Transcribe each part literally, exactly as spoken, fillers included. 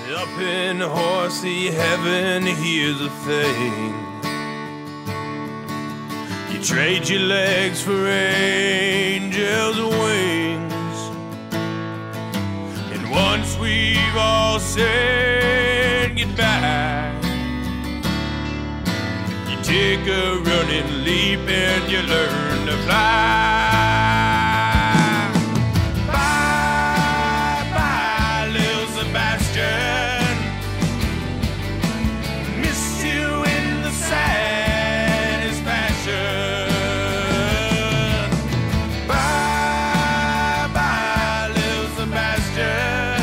Up in horsey heaven, here's the thing. You trade your legs for angels' wings. And once we've all said goodbye, you take a running leap and you learn to fly. Bye-bye, little Sebastian. Miss you in the saddest fashion. Bye-bye, little Sebastian.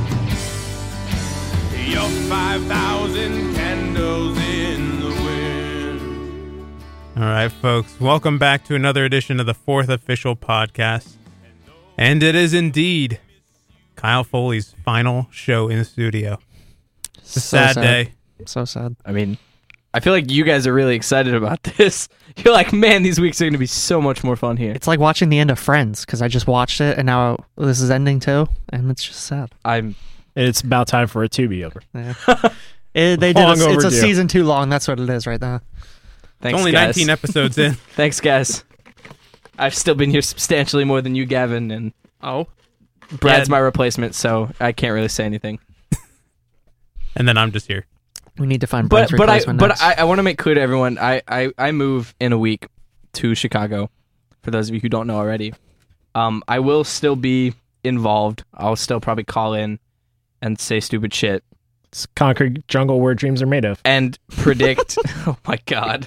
You're five thousand candles in the wind. All right, folks, welcome back to another edition of the fourth official podcast. And it is indeed Kyle Foley's final show in the studio. It's a So sad, sad. day. So sad. I mean, I feel like you guys are really excited about this. You're like, man, these weeks are going to be so much more fun here. It's like watching the end of Friends, because I just watched it, and now this is ending too, and it's just sad. I'm. It's about time for it to be over. Yeah. It, they did. Long A, it's a overdue. season too long. That's what it is right now. Thanks, It's only guys. nineteen episodes in. Thanks, guys. I've still been here substantially more than you, Gavin, and Oh, Brad's Yeah. my replacement, so I can't really say anything. And then I'm just here. we need to find But Brent's but I replacement but next. I, I want to make clear to everyone, I, I, I move in a week to Chicago. For those of you who don't know already, um, I will still be involved. I'll still probably call in and say stupid shit It's concrete jungle where dreams are made of. and predict. Oh my god!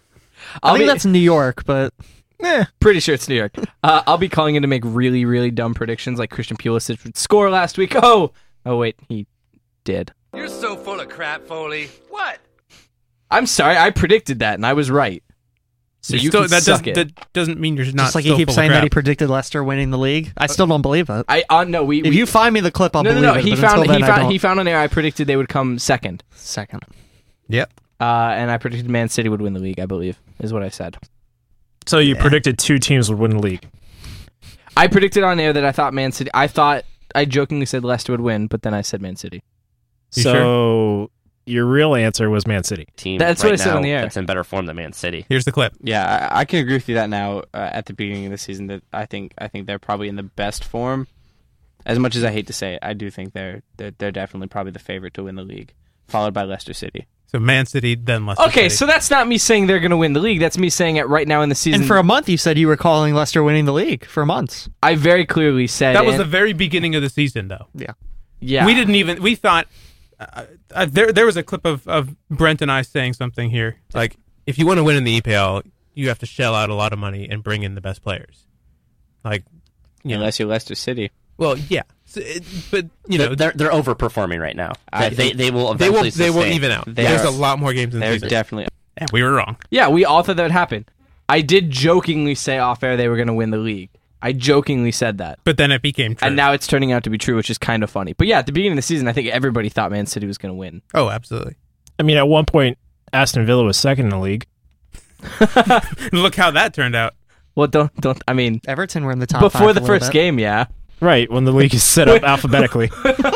I I'll think be that's New York, but Eh. pretty sure it's New York. Uh, I'll be calling in to make really really dumb predictions, like Christian Pulisic would score last week. Oh oh wait, he did. You're so full of crap, Foley. What? I'm sorry, I predicted that and I was right. So You're you still, can that, suck doesn't, it. that doesn't mean you're not just like still he keeps full saying of that he crap. predicted Leicester winning the league. I still don't believe it. I uh, no we. If we you find me the clip, I'll no, no, believe no. it. He but found until he then, I found don't. he found on air. I predicted they would come second, Second. Yep. uh, and I predicted Man City would win the league. I believe is what I said. So you predicted two teams would win the league. I predicted on air that I thought Man City. I thought I jokingly said Leicester would win, but then I said Man City. You so your real answer was Man City. Team That's right what I said now on the air. That's in better form than Man City. Here's the clip. Yeah, I, I can agree with you that now. Uh, at the beginning of the season, that I think I think they're probably in the best form. As much as I hate to say it, I do think they're they're, they're definitely probably the favorite to win the league, followed by Leicester City. So Man City, then Leicester Okay, City. so that's not me saying they're going to win the league. That's me saying it right now in the season. And for a month, you said you were calling Leicester winning the league for months. I very clearly said that was and- the very beginning of the season, though. Yeah. yeah. We didn't even. We thought uh, uh, there. There was a clip of, of Brent and I saying something here. Like, if you want to win in the E P L, you have to shell out a lot of money and bring in the best players. Like, you know, Unless you're Leicester City. well, yeah, so it, but you know, they're they're overperforming right now. I They, they think they will they will eventually they will sustain. even out. They There's are- a lot more games in the They're season. definitely. And we were wrong. Yeah, we all thought that would happen. I did jokingly say off air they were going to win the league. I jokingly said that. But then it became true. And now it's turning out to be true, which is kind of funny. But yeah, at the beginning of the season, I think everybody thought Man City was going to win. oh, absolutely. I mean, at one point, Aston Villa was second in the league. Look how that turned out. Well, don't don't. I mean, Everton were in the top before five the a little first bit. game, yeah, Right, when the league is set up alphabetically.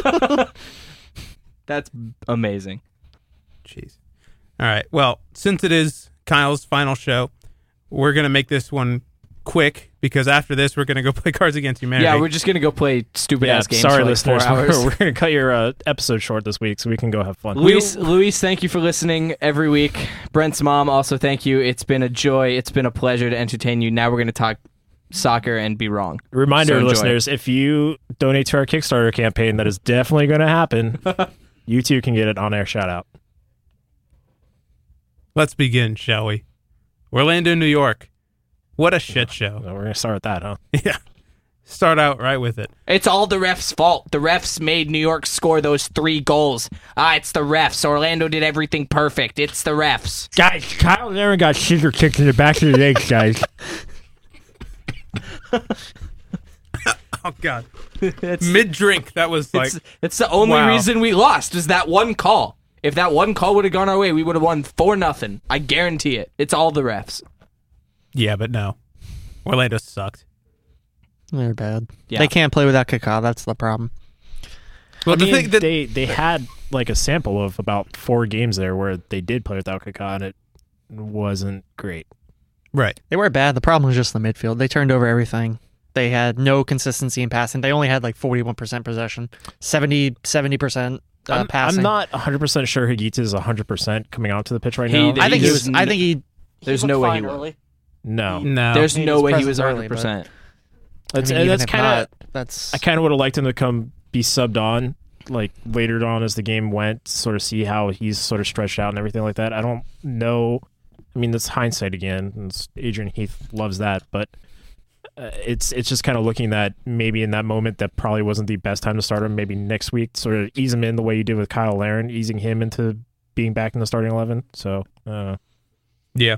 that's amazing. Jeez. All right. Well, since it is Kyle's final show, we're gonna make this one quick because after this, we're gonna go play Cards Against Humanity. Yeah, we're just gonna go play stupid Yeah, ass games. sorry, for like listeners. Four hours. We're, we're going to cut your uh, episode short this week so we can go have fun. Luis, Luis, thank you for listening every week. Brent's mom, also thank you. It's been a joy. It's been a pleasure to entertain you. Now we're going to talk soccer and be wrong. Reminder, So enjoy. listeners, if you donate to our Kickstarter campaign, that is definitely going to happen. You too can get an on-air shout-out. Let's begin, shall we? Orlando, New York. What a shit show. So we're going to start with that, huh? Yeah. Start out right with it. It's all the refs' fault. The refs made New York score those three goals. Ah, it's the refs. Orlando did everything perfect. It's the refs. Guys, Kyle Aaron got scissor kicked in the back of the legs, guys. Oh, God. Mid-drink, that was like... It's, it's the only Wow. reason we lost is that one call. If that one call would have gone our way, we would have won four nothing. I guarantee it. It's all the refs. Yeah, but no. Orlando sucked. They're bad. Yeah. They can't play without Kaká. That's the problem. Well, I the mean, thing that they they had like a sample of about four games there where they did play without Kaká, and it wasn't great. right. They were bad. The problem was just the midfield. They turned over everything. They had no consistency in passing. They only had like forty-one percent possession, seventy percent uh, I'm, passing. I'm not one hundred percent sure Higuita is one hundred percent coming onto the pitch right He now. did. I think He he was was. I n- think he. There's he no looked way fine he will. early. No. No. There's He no was way he was present one early, hundred percent. That's, I mean, even that's if kind not, of. that's. I kind of would have liked him to come be subbed on, like later on as the game went, sort of see how he's sort of stretched out and everything like that. I don't know. I mean, that's hindsight again. and it's- Adrian Heath loves that, but uh, it's it's just kind of looking that maybe in that moment that probably wasn't the best time to start him. Maybe next week, sort of ease him in the way you did with Kyle Larin, easing him into being back in the starting eleven. So, uh, Yeah.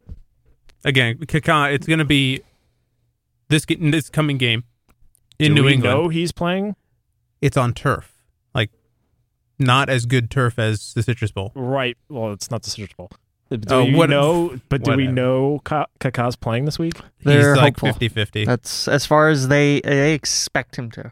Again, Kaká, it's going to be this ge- this coming game in do New we England. know he's playing? It's on turf, like not as good turf as the Citrus Bowl. Right. Well, it's not the Citrus Bowl. Do Oh, we what- know? But do we whatever. know Ka- Kaká's playing this week? They're He's like hopeful. fifty-fifty, That's as far as they they expect him to.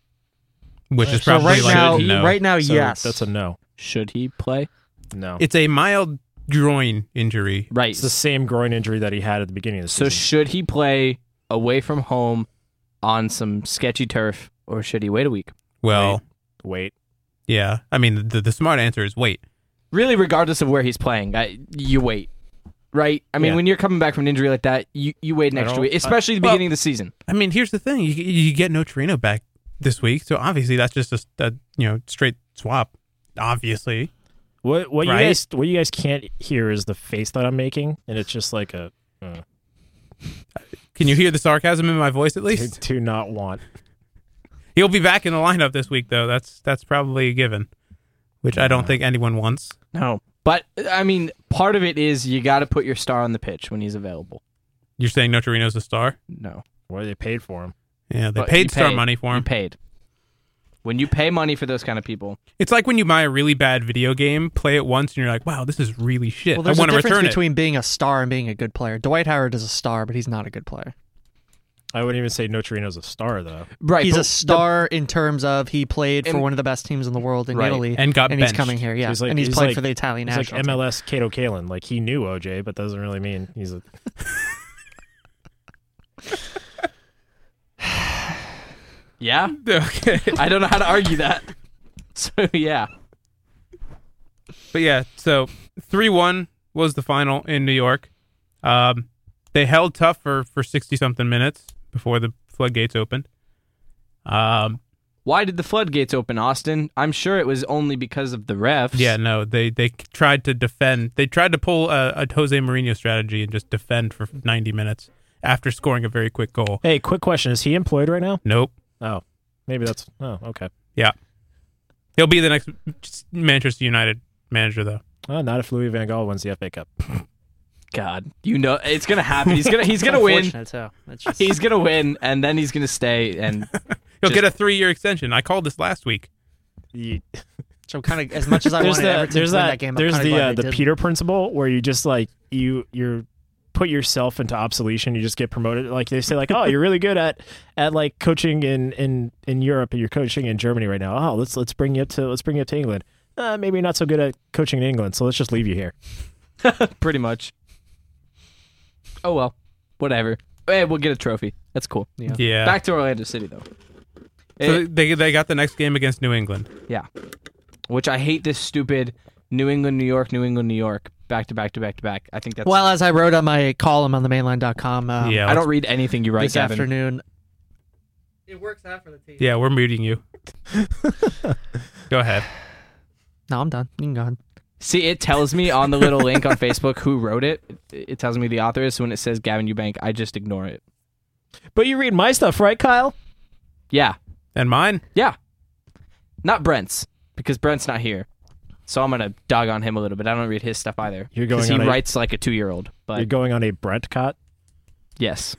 which is So probably right like now, no. right now, So yes. that's a no. Should he play? No. It's a mild groin injury. Right. It's the same groin injury that he had at the beginning of the So season. should he play away from home on some sketchy turf, or should he wait a week? Well, Wait. yeah. I mean, the the smart answer is wait. Really, regardless of where he's playing, I, you wait. Right? I mean, Yeah. when you're coming back from an injury like that, you, you wait an I extra don't- week, especially the well- beginning of the season. I mean, here's the thing: you you get no Torino back this week, so obviously that's just a, a you know straight swap. Obviously, What what Right? you guys what you guys can't hear is the face that I'm making, and it's just like a uh, can you hear the sarcasm in my voice at to, least? to not want. He'll be back in the lineup this week, though. That's that's probably a given, which I don't think anyone wants. No. But, I mean, part of it is you got to put your star on the pitch when he's available. You're saying Notarino's a star? No. What they paid for him? Yeah, they But paid you star paid. money for You him. paid. When you pay money for those kind of people, It's like when you buy a really bad video game, play it once, and you're like, "Wow, this is really shit. Well, I there's a want to difference return it." between being a star and being a good player. Dwight Howard is a star, but he's not a good player. I wouldn't even say Notarino's a star though. right? He's but a star in terms of he played for And- one of the best teams in the world in Right. Italy, And got and he's benched. coming here, yeah, He's like- and he's, he's played like- for the Italian He's like national M L team. S Cato Kalin. Like he knew O J, but doesn't really mean he's a. yeah. Okay. I don't know how to argue that. So, yeah. But yeah, so three one was the final in New York. Um, they held tough for for sixty something minutes before the floodgates opened. Um, Why did the floodgates open, Austin? I'm sure it was only because of the refs. yeah, no, they they tried to defend. They tried to pull a, a Jose Mourinho strategy and just defend for ninety minutes after scoring a very quick goal. Hey, quick question: is he employed right now? Nope. Oh, maybe that's. Oh, okay. Yeah, he'll be the next Manchester United manager, though. Oh, not if Louis Van Gaal wins the F A Cup. God, you know it's gonna happen. He's gonna he's gonna win. Unfortunate, too. It's just- He's gonna win, and then he's gonna stay. And He'll Just- get a three year extension. I called this last week. Ye- so kind of as much as I there's wanted the Everton there's to win that, that game, I'm there's kinda the glad uh, they the didn't. Peter principle where you just like you you're put yourself into obsolescence. You just get promoted. Like they say, like, oh, you're really good at at like coaching in in in Europe, and you're coaching in Germany right now. Oh, let's let's bring you up to let's bring you up to England. Uh, maybe you're not so good at coaching in England, so let's just leave you here. pretty much. Oh well, whatever. Hey, we'll get a trophy. That's cool. Yeah. Yeah. Back to Orlando City though. so It- they they got the next game against New England. yeah, which I hate this stupid New England, New York, New England, New York, back to back to back to back. I think that's. Well, as I wrote on my column on the mainline dot com um, yeah, I let's- don't read anything you write, this Gavin. afternoon. It works out for the team. Yeah, we're muting you. Go ahead. No, I'm done. You can go ahead. See, it tells me on the little link on Facebook who wrote it. It, it tells me the author is. So when it says Gavin Eubank, I just ignore it. But you read my stuff, right, Kyle? Yeah, And mine? yeah. Not Brent's because Brent's not here. So I'm gonna dog on him a little bit. I don't read his stuff either. You're going because he on a- writes like a two-year-old. You're But going on a Brent cot. yes.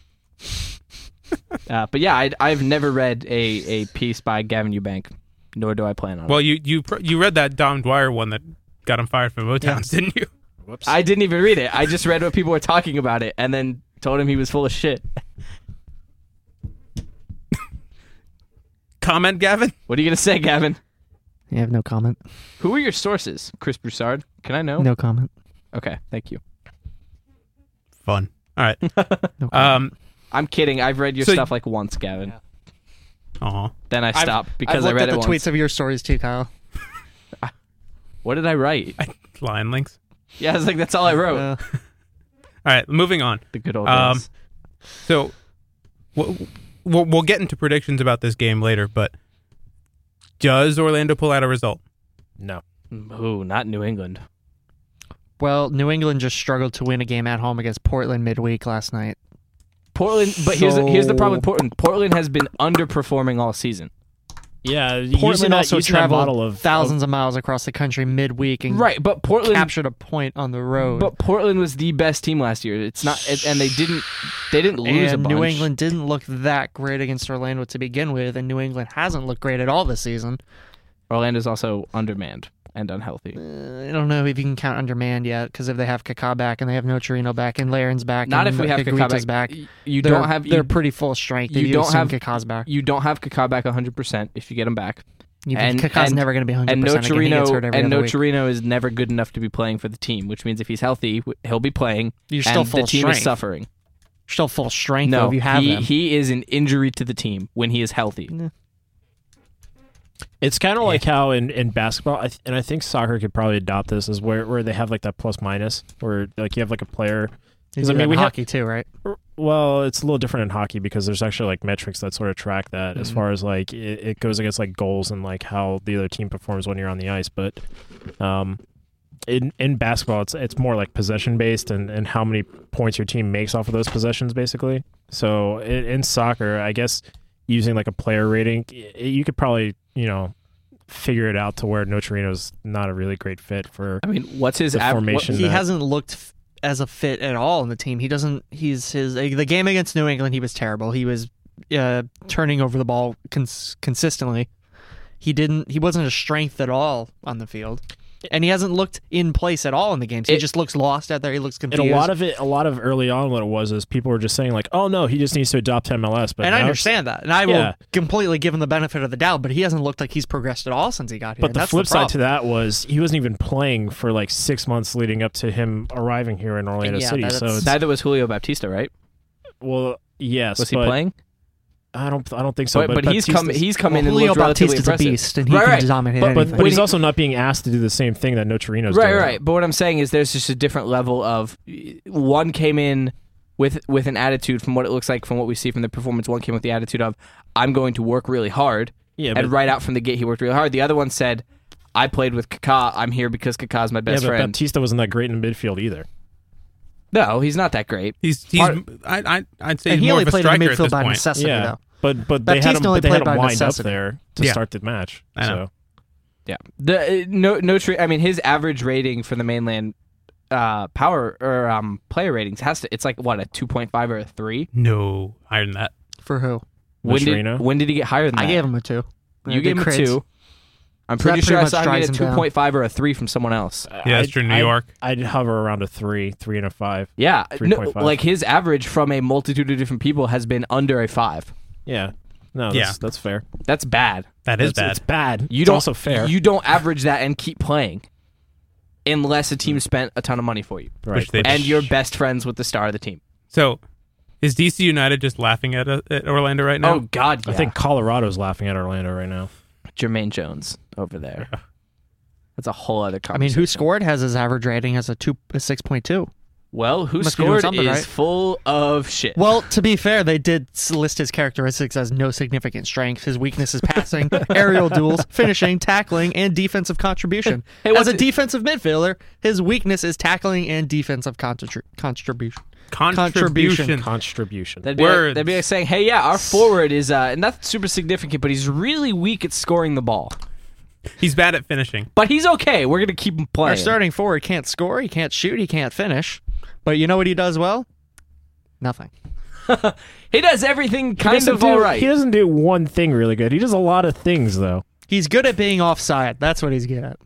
uh, but yeah, I, I've never read a, a piece by Gavin Eubank, nor do I plan on Well, it. you you pr- you read that Dom Dwyer one that got him fired from Motown, didn't you? Whoops. I didn't even read it. I just read what people were talking about it, and then told him he was full of shit. comment, Gavin? What are you gonna say, Gavin? I have no comment. Who are your sources, Chris Broussard? Can I know? No comment. Okay, thank you. Fun. All right. No comment. Um. I'm kidding. I've read your So- stuff like once, Gavin. Aw. Then I stopped because I've I looked read at it the once. tweets of your stories too, Kyle. What did I write? Line links. Yeah, I was like, that's all I wrote. Uh, All right. Moving on. the good old Um. days. So, we'll, we'll we'll get into predictions about this game later, but does Orlando pull out a result? No. Ooh, not New England. well, New England just struggled to win a game at home against Portland midweek last night. Portland, but here's the, here's the problem with So- Portland. Portland has been underperforming all season. Yeah, using Portland that, also using that traveled model of thousands of miles across the country midweek and Right, but Portland captured a point on the road. But Portland was the best team last year. It's not, it, and they didn't, they didn't lose and a bunch. New England didn't look that great against Orlando to begin with, and New England hasn't looked great at all this season. Orlando's also undermanned and unhealthy. Uh, I don't know if you can count undermanned yet, because if they have Kaká back and they have Nocerino back and Laren's back, Not and if we have Higuita's Kaká back, back. You they're, don't have. they're You, pretty full strength. you if don't assume have- Kaká's back. you don't have Kaká back one hundred percent if you get him back. You, and- Kaká's and- never going to be one And hundred percent again. He gets hurt Nocerino every and other week. Nocerino is never good enough to be playing for the team, which means if he's healthy, w- he'll be playing. You're still and full the team strength. is suffering. You're still full strength though, No, if you have he him. he is an injury to the team when he is healthy. It's kind of like how in, in basketball, I th- and I think soccer could probably adopt this, is where, where they have like that plus minus, where like you have like a player. You 'cause, I do mean, that we in have- hockey too, right? Well, it's a little different in hockey because there's actually like metrics that sort of track that as Mhm. far as like it, it goes against like goals and like how the other team performs when you're on the ice. But um, in in basketball, it's it's more like possession based and, and how many points your team makes off of those possessions, basically. So in, in soccer, I guess using like a player rating, y- you could probably you know figure it out to where Nocerino's not a really great fit for. I mean, what's his The av- what- formation. He that- hasn't looked f- as a fit at all in the team. He doesn't. He's his uh, the game against New England. He was terrible. He was uh, turning over the ball cons- consistently. He didn't. He wasn't a strength at all on the field, and he hasn't looked in place at all in the games. He It- just looks lost out there. He looks confused. And a lot of it, a lot of early on, what it was is people were just saying like, "Oh no, he just needs to adopt M L S." But and I now it's- understand that, and I Yeah. will completely give him the benefit of the doubt. But he hasn't looked like he's progressed at all since he got here. But and the that's flip the side to problem. that was he wasn't even playing for like six months leading up to him arriving here in Orlando Yeah, City. that's- So it's, Neither was Julio Baptista, right? well, yes, Was he but playing? I don't, I don't think so. but, but he's come. Baptista's- He's come Well, in and Julio looked relatively Baptista's a impressive. beast, and he right, can right. dominate But- anything. but when he's he- also not being asked to do the same thing that Nocerino's Right, doing. right. But what I'm saying is, there's just a different level of one came in with with an attitude from what it looks like from what we see from the performance. One came with the attitude of I'm going to work really hard, Yeah, and but, right out from the gate he worked really hard. The other one said, I played with Kaká. I'm here because Kaká's my yeah, best but friend. Baptista wasn't that great in midfield either. No, he's not that great. He's he's. Part- I I I'd say and he's he more only of a played in striker at midfield this by point. necessity, yeah, though. but but they had Baptista him, only they had played him by lined up necessity. there to Yeah. start the match. I know. So Yeah. The uh, no no tra- I mean his average rating for the mainland uh power or um player ratings has to it's like what a two point five or a three. No, higher than that. For who? When did, Nocerino? when did he get higher than I that? gave him a two. You I gave him did a crits. two. I'm So pretty that sure I pretty much saw him drives get a him down. two point five or a three from someone else. Yeah, that's true. New I'd- York. I'd hover around a three, three and a five. Yeah, no, three point five. like his average from a multitude of different people has been under a five. Yeah, no, that's, Yeah. that's fair. That's bad. That is It's- bad. It's bad. You it's don't also fair. You don't average that and keep playing unless a team spent a ton of money for you, right. Which they- and you're best friends with the star of the team. So, is D C United just laughing at, uh, at Orlando right now? Oh God, yeah. I think Colorado's laughing at Orlando right now. Jermaine Jones over there. That's a whole other I conversation. mean, who scored has his average rating as a two, a six point two. Well, who Must be doing scored is something, right? full of shit. Well, to be fair, they did s- list his characteristics as no significant strengths. His weakness is passing, aerial duels, finishing, tackling, and defensive contribution. Hey, as what's a it- defensive midfielder, his weakness is tackling and defensive contri- contribution. Contribution. Contribution. That'd be, like, Words. that'd be like saying, "Hey, yeah, our forward is uh, not super significant, but he's really weak at scoring the ball. He's bad at finishing. But he's okay. We're gonna keep him playing." Our starting forward can't score, he can't shoot, he can't finish. But you know what he does well? Nothing. He does everything He kind doesn't of do- all right. He doesn't do one thing really good. He does a lot of things though. He's good at being offside. That's what he's good at.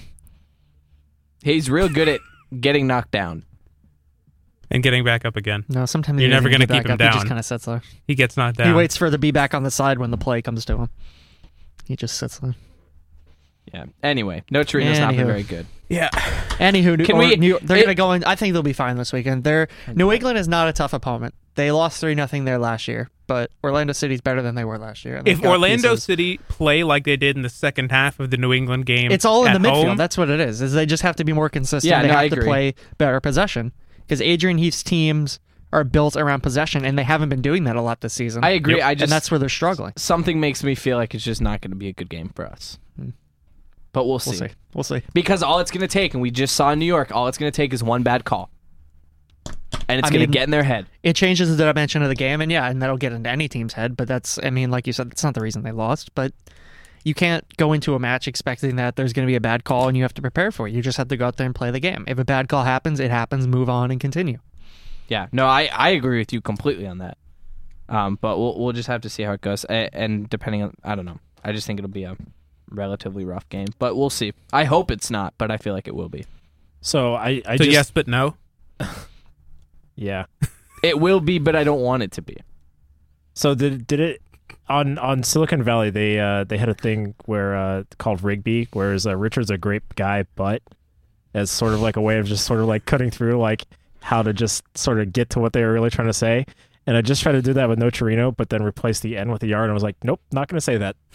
He's real good at getting knocked down. And getting back up again. No, sometimes You're he never doesn't gonna get keep back him up. He just down. kind of sits there. He gets knocked down. He waits for the be back on the side when the play comes to him. He just sits there. Yeah. Anyway, no Torino's not been Anywho. very good. Yeah. Anywho, Can or we- New, they're it- gonna go in. I think they'll be fine this weekend. They're New England is not a tough opponent. They lost three nothing there last year, but Orlando City's better than they were last year. and they've If got Orlando pieces. City play like they did in the second half of the New England game, It's all in at the midfield. home, That's what it is. Is they just have to be more consistent. Yeah, they no, have I to agree. play better possession because Adrian Heath's teams are built around possession, and they haven't been doing that a lot this season. I agree. Yep. I just and that's where they're struggling. something makes me feel like it's just not going to be a good game for us. Hmm. But we'll see. We'll see. We'll see. Because all it's going to take, and we just saw in New York, all it's going to take is one bad call. And it's I going to mean- get in their head. It changes the dimension of the game, and yeah, and that'll get into any team's head. But that's, I mean, like you said, that's not the reason they lost. But you can't go into a match expecting that there's going to be a bad call, and you have to prepare for it. You just have to go out there and play the game. If a bad call happens, it happens. Move on and continue. Yeah. No, I, I agree with you completely on that. Um, but we'll we'll just have to see how it goes. A- And depending on, I don't know. I just think it'll be a relatively rough game. But we'll see. I hope it's not, but I feel like it will be. So I, I So just yes, but no. yeah. It will be, but I don't want it to be. So did did it on on Silicon Valley? They uh they had a thing where uh called Rigby, whereas uh, Richard's a great guy, but as sort of like a way of just sort of like cutting through like how to just sort of get to what they were really trying to say. And I just tried to do that with No Torino, but then replace the N with the R, and I was like, nope, not going to say that.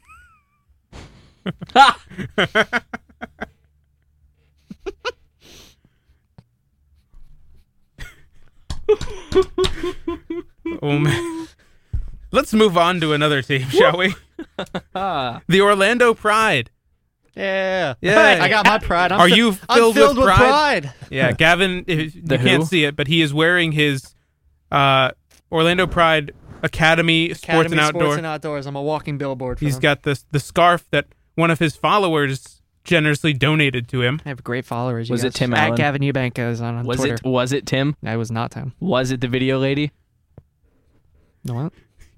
Oh man. Let's move on to another team, shall we? The Orlando Pride. Yeah. Yeah. I got my pride. I'm Are fi- you I'm filled, filled with pride? pride. Yeah, Gavin, if- you The can't who? see it, but he is wearing his uh, Orlando Pride Academy Sports Academy and Outdoor. Sports and Outdoors. I'm a walking billboard for He's them. got this the scarf that one of his followers generously donated to him. I have great followers. you Was it guys. Tim At Allen? Gavin Eubank is on, on Was Twitter. it was it Tim? I was not Tim. Was it the video lady? No, what?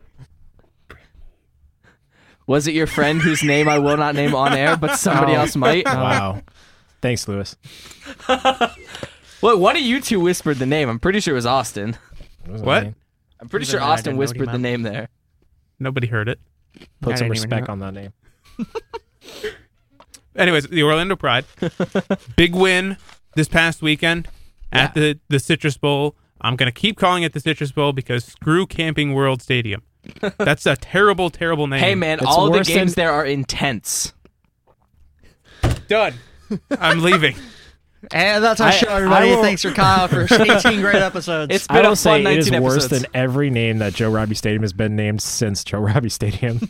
Was it your friend whose name I will not name on air, but somebody Oh. else might? Wow. Thanks, Lewis. Well, one of you two whispered the name. I'm pretty sure it was Austin. What? I'm pretty Even sure then, I Austin didn't know what he whispered the meant. name there. Nobody heard it. Put I some didn't even respect know. on that name. Anyways, the Orlando Pride. Big win this past weekend at the, the Citrus Bowl. I'm going to keep calling it the Citrus Bowl because screw Camping World Stadium. That's a terrible, terrible name. Hey, man, It's all the worse games than- there are intense. Done. I'm leaving. And that's our I- show, everybody. I will- Thanks for Kyle for eighteen great episodes. It's I been a will say fun it is nineteen worse episodes. than every name that Joe Robbie Stadium has been named since Joe Robbie Stadium.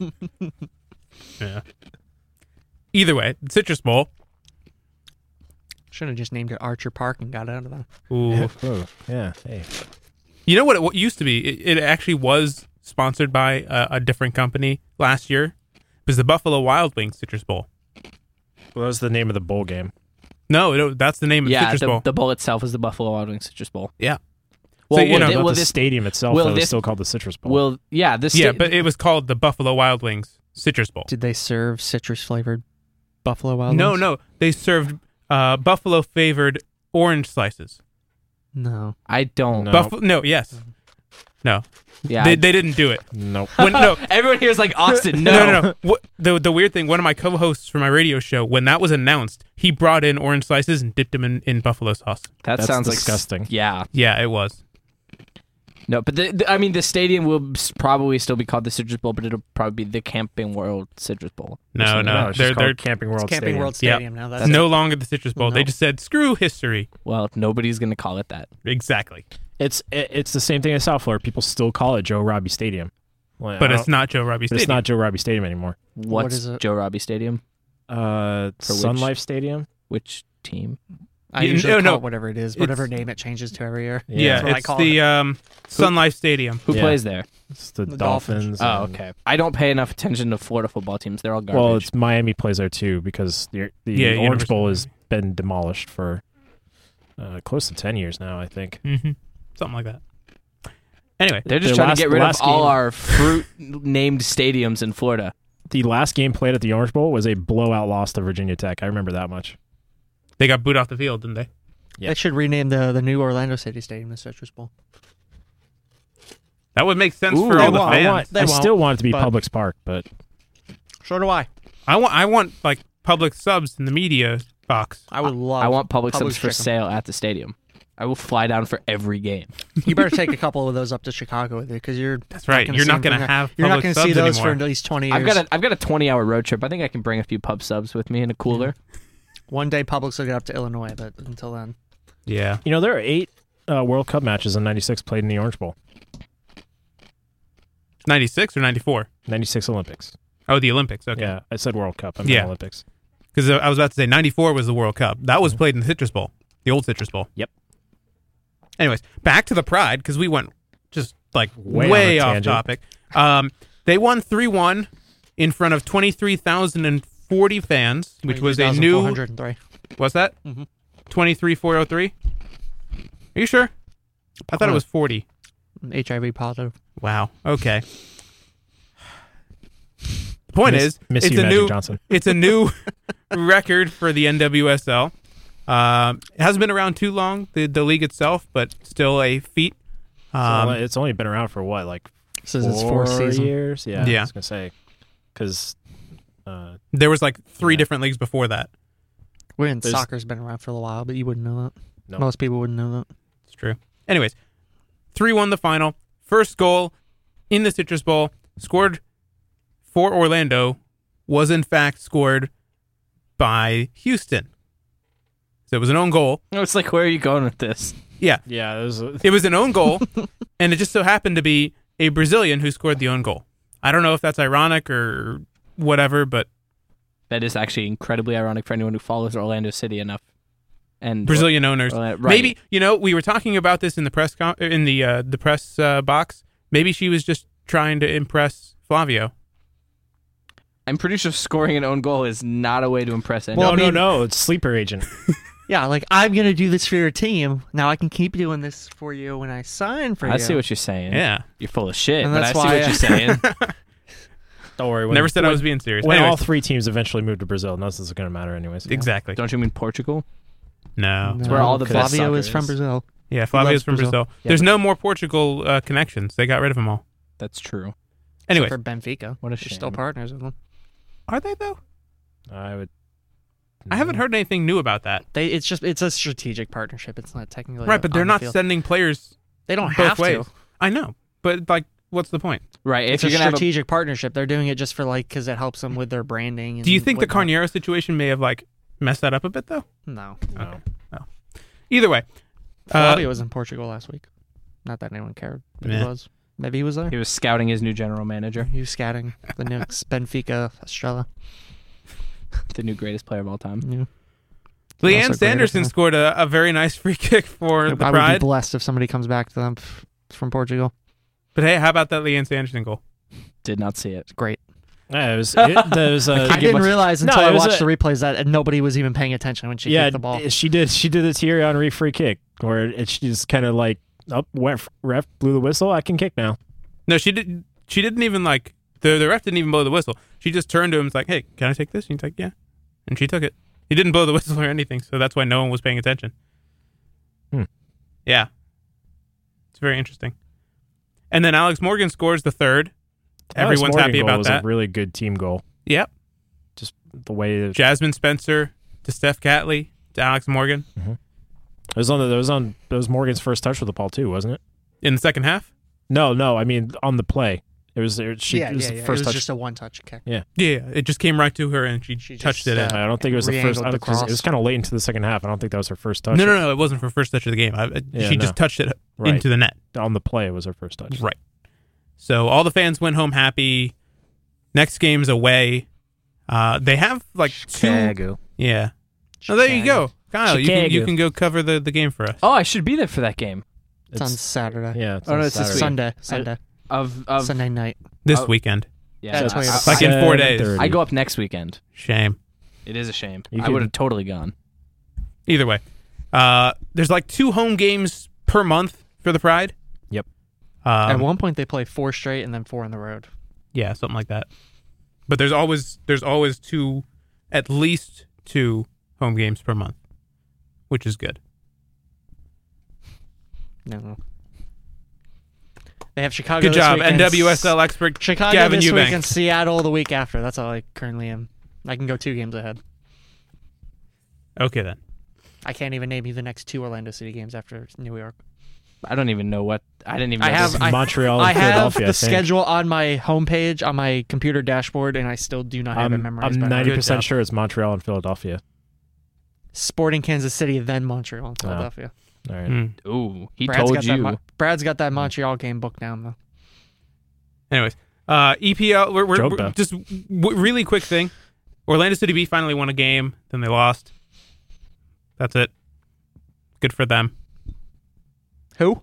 Yeah. Either way, Citrus Bowl. Should have just named it Archer Park and got out of that. Ooh. Oh, yeah. Hey. You know what it what used to be? It, it actually was sponsored by a, a different company last year. It was the Buffalo Wild Wings Citrus Bowl. Well, that was the name of the bowl game. No, no that's the name of Yeah, Citrus the, Bowl. the bowl itself is the Buffalo Wild Wings Citrus Bowl. yeah. Well, you will know, thi- But will the this stadium itself will though, this- is still called the Citrus Bowl. will yeah this Yeah, sta- but it was called the Buffalo Wild Wings Citrus Bowl. Did they serve citrus flavored Buffalo Wild No, Wings? no. They served uh, Buffalo flavored orange slices. No. I don't. No. Buffalo no, yes. No. Yeah, They I- they didn't do it. Nope. When, no. everyone here is like Austin. No, No, no, no. What, the the weird thing, one of my co-hosts for my radio show, when that was announced, he brought in orange slices and dipped them in, in buffalo sauce. That That's sounds disgusting. like yeah. Yeah, it was. No, but the, the, I mean the stadium will s- probably still be called the Citrus Bowl, but it'll probably be the Camping World Citrus Bowl. No, no. it's they're just they're called Camping World Camping Stadium. World Yeah. Stadium now. That's it's no longer the Citrus Bowl. They No. just said screw history. Well, nobody's gonna call it that. Exactly. It's it, it's the same thing as South Florida. People still call it Joe Robbie Stadium. Well, But I it's don't- not Joe Robbie but Stadium. it's not Joe Robbie Stadium anymore. What What's is it? Joe Robbie Stadium? Uh, For Sun which- Life Stadium. Which team? I Yeah, usually no, call no. it whatever it is, whatever It's- name it changes to every year. Yeah, That's what I it's call the it. um, Sun Life Stadium. Who Yeah. plays there? It's the, The Dolphins. Dolphins. Oh, and- okay. I don't pay enough attention to Florida football teams. They're all garbage. Well, it's Miami plays there too because the the Yeah, Orange University Bowl of has been demolished for uh, close to ten years now. I think. Mm-hmm. Something like that. Anyway, They're just Their trying last- to get rid of last all game- our fruit named stadiums in Florida. The last game played at the Orange Bowl was a blowout loss to Virginia Tech. I remember that much. they got booed off the field, didn't they? Yeah. They should rename the the new Orlando City Stadium the Citrus Bowl. That would make sense Ooh, for I all the want- I fans. want- They I won't, still want it to be but- Publix Park, but So do I. I want I want like public subs in the media box. I would love. I want public Publix subs for chicken. sale at the stadium. I will fly down for every game. You better take a couple of those up to Chicago with you because you're. That's right. gonna You're see not them going for- to have You're not public going to subs see those anymore. for at least twenty years. I've got a I've got a twenty hour road trip. I think I can bring a few pub subs with me in a cooler. One day Publix will get up to Illinois, but until then, Yeah. You know, there are eight uh, World Cup matches in ninety-six played in the Orange Bowl. ninety-six or ninety-four? ninety-six Olympics. Oh, the Olympics. Okay. Yeah, I said World Cup. I meant Yeah. Olympics. Because I was about to say ninety-four was the World Cup. That was played in the Citrus Bowl, the old Citrus Bowl. Yep. Anyways, back to the Pride because we went just like Way way, on a off tangent. topic. Um, they won three one in front of twenty-three thousand forty fans, which was a new. one hundred three. What's that? Mhm. twenty-three thousand four hundred three? Are you sure? I thought it was forty. H I V positive. Wow. Okay. The point Miss- is, miss it's you, a Magic new Johnson. it's a new record for the N W S L. Um, it hasn't been around too long, the the league itself, but still a feat. Um, So it's only been around for what, like This is its four fourth season. years? Yeah, Yeah. I was gonna say because uh, there was like three Yeah. different leagues before that. Women's There's- soccer's been around for a while, but you wouldn't know that. No. Most people wouldn't know that. It's true. Anyways, three one the final. First goal in the Citrus Bowl, scored for Orlando, was in fact scored by Houston. So it was an own goal. No, it's like, where are you going with this? Yeah, yeah, it was, it was an own goal, and it just so happened to be a Brazilian who scored the own goal. I don't know if that's ironic or whatever, but That is actually incredibly ironic for anyone who follows Orlando City enough. And Brazilian owners. Orla- right. Maybe, you know, we were talking about this in the press com- in the uh, the press uh, box. Maybe she was just trying to impress Flavio. I'm pretty sure scoring an own goal is not a way to impress anyone. no, Well, I mean- no, no. It's sleeper agent. Yeah, like I'm gonna do this for your team. Now I can keep doing this for you when I sign for you. I see what you're saying. Yeah. You're full of shit, And but I that's see why what I- you're saying. Don't worry. When, Never said I when- was being serious. When Anyways, all three teams eventually move to Brazil, nothing's going to matter anyways. exactly. Don't you mean Portugal? No. No, where all the best Flavio soccer is from is. Brazil. Yeah, Flavio's loves from Brazil. Brazil. Yeah, There's but- no more Portugal uh, connections. They got rid of them all. That's true. Anyway, Except for Benfica. What a They're still shame. partners with them. are they though? I would. I haven't heard anything new about that. They it's just it's a strategic partnership. It's not technically Right, but they're on the not field. sending players They don't both have ways. to. I know, but like, what's the point? Right. It's if a you're gonna have a, strategic partnership. They're doing it just for like because it helps them with their branding. And Do you think the whatnot. Carniero situation may have like messed that up a bit though? No. No. Either way, Flavio uh, was in Portugal last week. Not that anyone cared. But Meh. he was. Maybe he was there. he was scouting his new general manager, He was scouting the Knicks, Benfica, Estrella. the new greatest player of all time. Yeah. Leanne Also great, Sanderson isn't it? scored a, a very nice free kick for the I would be Pride. blessed if somebody comes back to them f- from Portugal. But hey, how about that Leanne Sanderson goal? Did not see it. It's great. Yeah, it was. It, there was uh, I didn't realize No, until it I was watched a- the replays that and nobody was even paying attention when she yeah, kicked the ball. she did. She did the Thierry Henry free kick where it, she just kind of like, up, oh, went ref blew the whistle. I can kick now. No, she didn't. She didn't even like the the ref didn't even blow the whistle. She just turned to him and was like, "Hey, can I take this?" And he's like, "Yeah," and she took it. He didn't blow the whistle or anything, so that's why no one was paying attention. Hmm. Yeah, it's very interesting. And then Alex Morgan scores the third. Alex Everyone's Morgan happy goal about was that. A really good team goal. Yep. Just the way it, Jasmine Spencer to Steph Catley to Alex Morgan it was on. The, it was on. It was Morgan's first touch with the ball too, wasn't it? in the second half. No, no. I mean on the play. It was. It, she, yeah, it was yeah, the yeah. first it was touch. just a one-touch kick. Yeah, it just came right to her and she, She touched just, it in. uh, I don't think it was the first. re-angled I the don't- 'cause it cross. was kind of late into the second half. I don't think that was her first touch. No, no, no, it wasn't her first touch of the game. I, I- Yeah, she no. just touched it Right. into the net. On the play, it was her first touch. Right. So all the fans went home happy. Next game's away. Uh, they have like two. Yeah. Oh, there you go, Kyle. You can, you Chicago. can go cover the, the game for us. Oh, I should be there for that game It's, on Saturday. Yeah. It's Oh, on no, it's this Saturday. week. Sunday. Sunday. of of Sunday night. This Oh. weekend. yeah. That's I, why you're- I- Like in four days. seven thirty. I go up next weekend. Shame. It is a shame. You I could- would have totally gone. Either way, uh, there's like two home games per month for the Pride. Yep. At Um, one point, they play four straight and then four on the road. yeah, something like that. But there's always there's always two, at least two home games per month, which is good. No, no. They have Chicago. Good this job, week and N W S L expert Chicago Gavin this week Eubank. and Seattle the week after. That's all I currently am. I can go two games ahead. Okay then. I can't even name you the next two Orlando City games after New York. I don't even know what. I didn't even. I know have this- I, Montreal and I have Philadelphia, the I think. schedule on my homepage on my computer dashboard, and I still do not have it I'm, memorized. I'm by ninety heart. percent job. sure it's Montreal and Philadelphia. Sporting Kansas City, then Montreal and Oh. Philadelphia. All right. Hmm. Ooh, he Brad's told got that you. Mo- Brad's got that Montreal game booked down though. Anyways, uh, E P L. We're, we're, Joke, we're though. just w- really quick thing. Orlando City B finally won a game. Then they lost. That's it. Good for them. Who?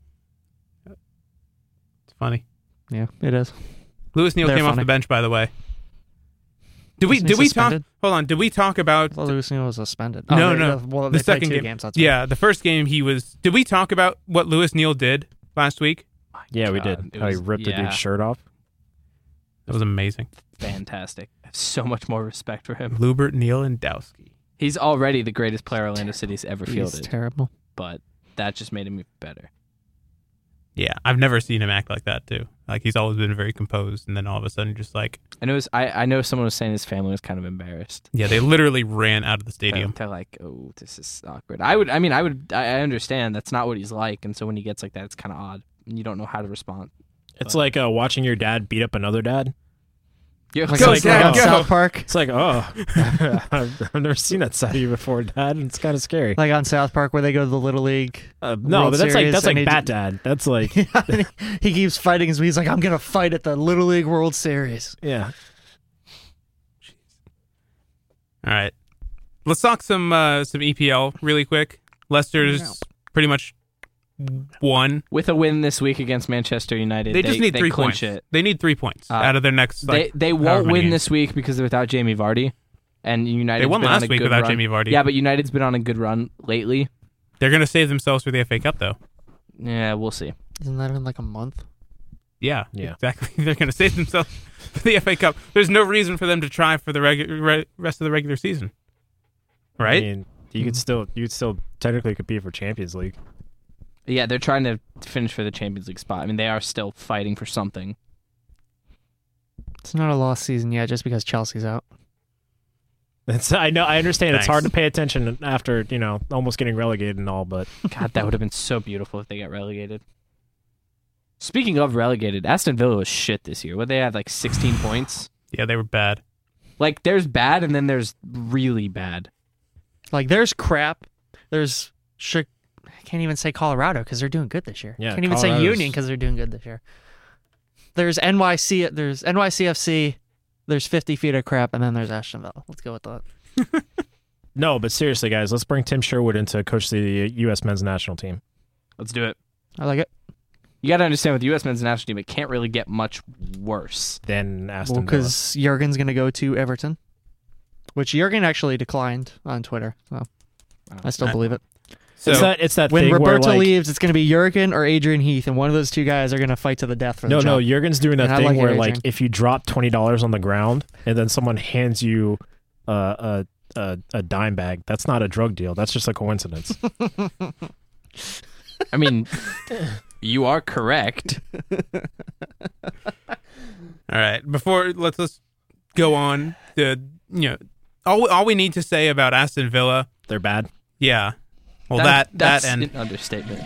It's funny. Yeah, it is. Lewis Neal They're came off funny. the bench, by the way. Did we? Isn't he Did we talk? suspended? Hold on. Did we talk about? Well, Lewis Neal was suspended. No, Oh, they- no. the- well, the they played second two game. games. That's right. Yeah, the first game he was. Did we talk about what Lewis Neal did last week? Yeah, we God, did. it How he was- ripped the yeah. dude's shirt off. That was amazing. Fantastic. I have so much more respect for him. Lubert, Neal, and Dowski. He's already the greatest player Orlando City's ever He's fielded, terrible. but that just made him better. Yeah, I've never seen him act like that too. Like he's always been very composed, and then all of a sudden, just like I know. His, I I know someone was saying his family was kind of embarrassed. yeah, they literally ran out of the They're, stadium. they're like, oh, this is awkward. I would. I mean, I would. I I understand that's not what he's like, and so when he gets like that, it's kind of odd, and you don't know how to respond. It's But- like uh, watching your dad beat up another dad. You're Like, Go, like Dad, on go. South Park. It's like, oh, I've, I've never seen that side of you before, Dad. And it's kind of scary. Like on South Park where they go to the Little League. Uh, no, World but that's like Series that's and like he Bat d- Dad. That's like, he keeps fighting his. He's like, I'm gonna fight at the Little League World Series. yeah. All right, let's talk some uh, some E P L really quick. Leicester's Yeah. pretty much won. with a win this week against Manchester United. They just need they three clinch points. It. They need three points Uh, out of their next. Like, they they however won't many win games. this week because they're without Jamie Vardy, and United. They won been last on a week good without run. Jamie Vardy. Yeah, but United's been on a good run lately. They're gonna save themselves for the F A Cup though. Yeah, we'll see. Isn't that in like a month? Yeah, Yeah. exactly. They're gonna save themselves for the F A Cup. There's no reason for them to try for the regu- re- rest of the regular season, right? I mean, you could still you could still technically compete for Champions League. Yeah, they're trying to finish for the Champions League spot. I mean, they are still fighting for something. It's not a lost season yet, just because Chelsea's out. It's I know I understand it's hard to Thanks. pay attention after you know almost getting relegated and all, but God, that would have been so beautiful if they got relegated. Speaking of relegated, Aston Villa was shit this year. What they had like sixteen points. Yeah, they were bad. Like there's bad and then there's really bad. Like there's crap. There's sh- I can't even say Colorado because they're doing good this year. Yeah, can't even say Colorado's- Union because they're doing good this year. There's N Y C. There's N Y C F C. There's fifty feet of crap, and then there's Aston Villa. Let's go with that. no. But seriously, guys, let's bring Tim Sherwood in to coach the U S men's national team. Let's do it. I like it. You got to understand with the U S men's national team, it can't really get much worse. Then Aston Well, Villa. because Jurgen's going to go to Everton, which Jurgen actually declined on Twitter. So I still Uh, believe it. So it's that it's that When thing Roberto where like, leaves, it's going to be Jurgen or Adrian Heath, and one of those two guys are going to fight to the death for the No, job. no, Jurgen's doing that And I thing like it, where, Adrian. like, if you drop twenty dollars on the ground and then someone hands you uh, a, a a dime bag, that's not a drug deal. That's just a coincidence. I mean, you are correct. all right, before let's let's go on. The you know all all we need to say about Aston Villa. They're bad. Yeah, well that that, that's and an understatement.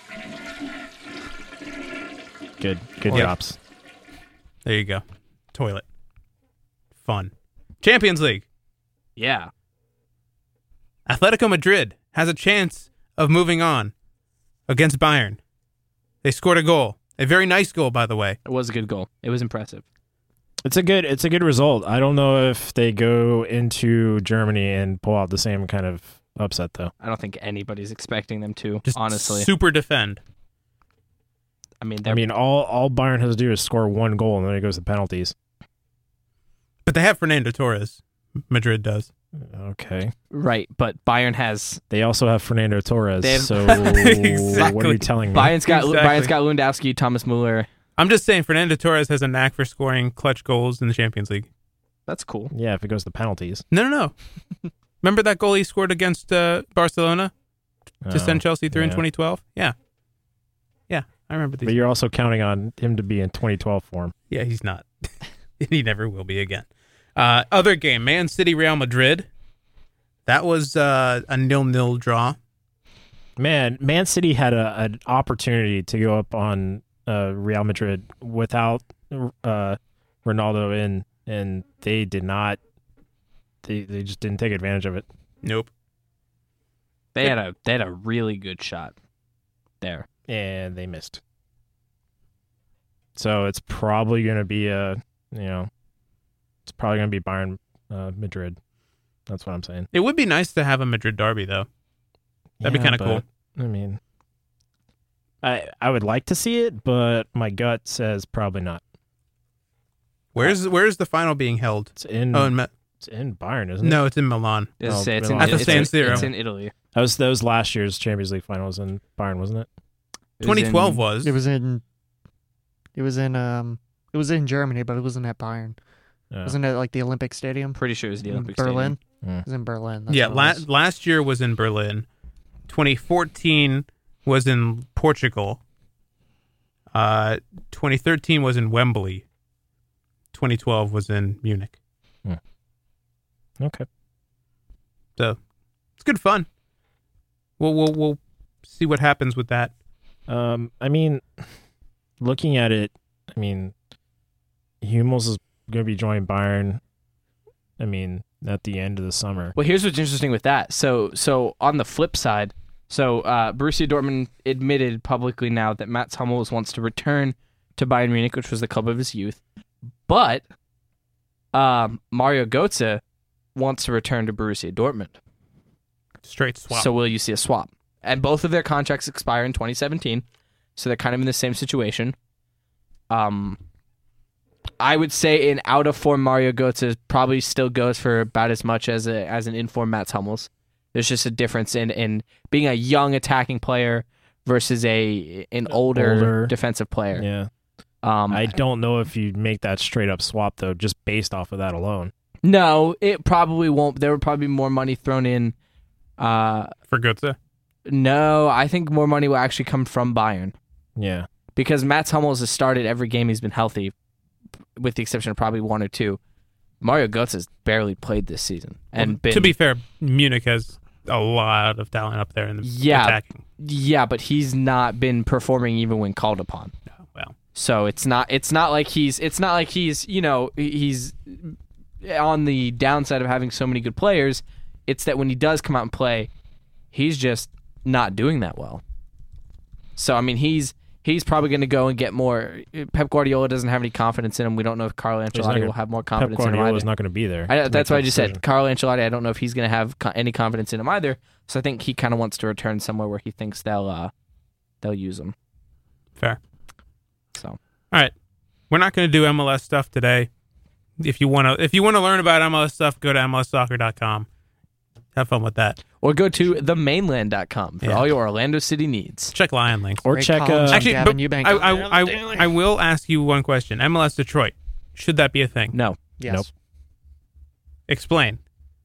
Good, good Yeah. drops. there you go. Toilet. Fun. Champions League. Yeah. Atletico Madrid has a chance of moving on against Bayern. They scored a goal. A very nice goal, by the way. It was a good goal. It was impressive. It's a good, it's a good result. I don't know if they go into Germany and pull out the same kind of upset, though. I don't think anybody's expecting them to, Just honestly. super defend. I mean, I they're mean, all all Bayern has to do is score one goal, and then it goes to penalties. But they have Fernando Torres. Madrid does. Okay. right, but Bayern has They also have Fernando Torres. They have- So what are Exactly. you telling me? Bayern's got Exactly. Bayern's got Lewandowski, Thomas Muller. I'm just saying Fernando Torres has a knack for scoring clutch goals in the Champions League. That's cool. Yeah, if it goes to penalties. No, no, no. Remember that goal he scored against uh, Barcelona to Oh, send Chelsea through in yeah. twenty twelve? Yeah. Yeah. I remember these. But you're also counting on him to be in twenty twelve form. Yeah, he's not. He never will be again. Uh, other game, Man City, Real Madrid. That was uh, a nil-nil draw. Man, Man City had a, an opportunity to go up on uh, Real Madrid without uh, Ronaldo in, and they did not. They they just didn't take advantage of it. Nope. They had a they had a really good shot there. And they missed. So it's probably going to be a, you know, it's probably going to be Bayern uh, Madrid. That's what I'm saying. It would be nice to have a Madrid derby, though. That'd be Yeah, kind of but, cool. I mean, I I would like to see it, but my gut says probably not. Where's Where's the final being held? It's in Oh, in Ma- it's in Bayern, isn't it? no, it's in Milan. It's, Oh, it's, Milan. in, At the it's, San in, Siro. it's in Italy. That was that was last year's Champions League finals in Bayern, wasn't it? It was twenty twelve in- was. It was in. It was in um. It was in Germany, but it wasn't at Bayern. Yeah. Wasn't it like the Olympic Stadium? Pretty sure it was the in Olympic Berlin. Mm. It was in Berlin. That's Yeah, what it la- was. last year was in Berlin. twenty fourteen was in Portugal. Uh, twenty thirteen was in Wembley. twenty twelve was in Munich. Okay. So it's good fun. We'll we'll we'll see what happens with that. Um, I mean, looking at it, I mean, Hummels is going to be joining Bayern. I mean, at the end of the summer. Well, here's what's interesting with that. So, so on the flip side, so uh, Borussia Dortmund admitted publicly now that Mats Hummels wants to return to Bayern Munich, which was the club of his youth, but um, Mario Götze wants to return to Borussia Dortmund. Straight swap. So will you see a swap? And both of their contracts expire in twenty seventeen, so they're kind of in the same situation. Um, I would say an out of form Mario Götze probably still goes for about as much as a as an in form Mats Hummels. There's just a difference in in being a young attacking player versus a an older, Older. defensive player. Yeah. Um, I don't know if you'd make that straight up swap, though, just based off of that alone. no, it probably won't. There would probably be more money thrown in. Uh, for Götze. no, I think more money will actually come from Bayern. Yeah. Because Mats Hummels has started every game he's been healthy, with the exception of probably one or two. Mario Götze has barely played this season, and Well, been, to be fair, Munich has a lot of talent up there in the Yeah. attacking. yeah, but he's not been performing even when called upon. Oh, well, So it's not it's not like he's it's not like he's you know he's on the downside of having so many good players. It's that when he does come out and play, he's just not doing that well. So I mean he's. He's probably going to go and get more. Pep Guardiola doesn't have any confidence in him. We don't know if Carlo not Ancelotti gonna- will have more Pep confidence in him Guardiola either. is not going to be there. I, to that's make what I that just decision. said. Carlo Ancelotti, I don't know if he's going to have co- any confidence in him either. So I think he kind of wants to return somewhere where he thinks they'll uh, they'll use him. fair. So All right, we're not going to do M L S stuff today. If you want to, if you want to learn about M L S stuff, go to M L S soccer dot com. Have fun with that. or go to the mainland dot com for Yeah. all your Orlando City needs. Check Lion links. Or Great check. columns Uh, on Actually, Gavin but Eubank. I, I, I, I will ask you one question. M L S Detroit, should that be a thing? No, Yes. Nope. Explain.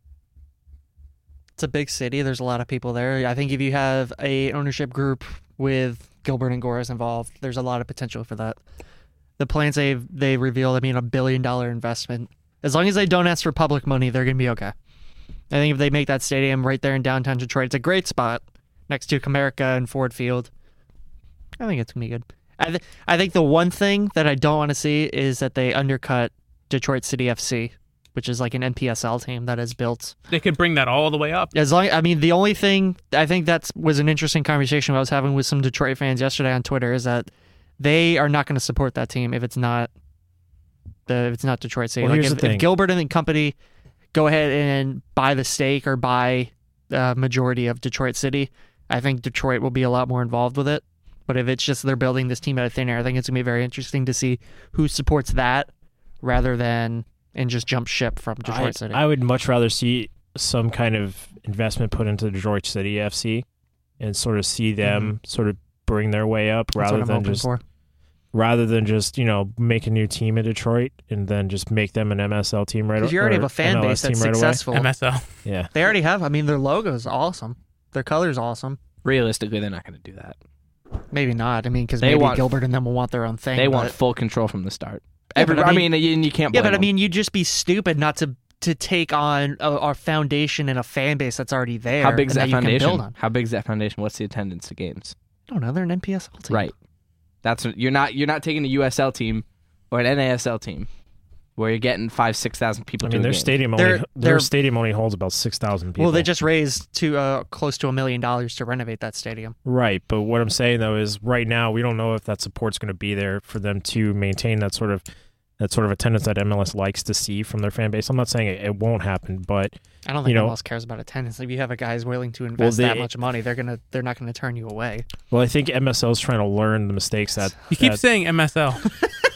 It's a big city. There's a lot of people there. I think if you have a ownership group with Gilbert and Goris involved, there's a lot of potential for that. The plans they they revealed, I mean, a billion dollar investment. As long as they don't ask for public money, they're gonna be okay. I think if they make that stadium right there in downtown Detroit, it's a great spot next to Comerica and Ford Field. I think it's gonna be good. I th- I think the one thing that I don't want to see is that they undercut Detroit City F C, which is like an N P S L team that is built. They could bring that all the way up. As long, I mean, the only thing I think that was an interesting conversation I was having with some Detroit fans yesterday on Twitter is that they are not going to support that team if it's not the if it's not Detroit City. Well, like here's if, the thing. if Gilbert and the company go ahead and buy the stake or buy the majority of Detroit City, I think Detroit will be a lot more involved with it. But if it's just they're building this team out of thin air, I think it's going to be very interesting to see who supports that rather than and just jump ship from Detroit I, City. I would much rather see some kind of investment put into Detroit City F C and sort of see them sort of bring their way up That's rather what I'm than hoping just for. rather than just you know make a new team in Detroit and then just make them an M S L team right away. Because you already have a fan base that's successful. M S L. Yeah, They already have. I mean, their logo is awesome. Their color is awesome. realistically, they're not going to do that. Maybe not. I mean, because They maybe want- Gilbert and them will want their own thing. They but, want full control from the start. Yeah, Every, but I I mean- mean, and you can't yeah, blame but I them. mean, you'd just be stupid not to to take on a, our foundation and a fan base that's already there. How big is and that you can foundation? build on. How big is that foundation? What's the attendance to games? I don't know. They're an N P S L team. Right. That's what, you're not you're not taking a U S L team or an N A S L team where you're getting five six thousand people. I to mean, a their game. stadium only They're- their they're- stadium only holds about six thousand people. Well, they just raised to uh, close to a million dollars to renovate that stadium. Right, but what I'm saying though is right now we don't know if that support's going to be there for them to maintain that sort of that sort of attendance that M L S likes to see from their fan base. I'm not saying it, it won't happen, but I don't think You know- M L S cares about attendance. If you have a guy who's willing to invest they- that much money, they're gonna they're not gonna turn you away. well, I think M S L is trying to learn the mistakes that You keep that- saying M S L,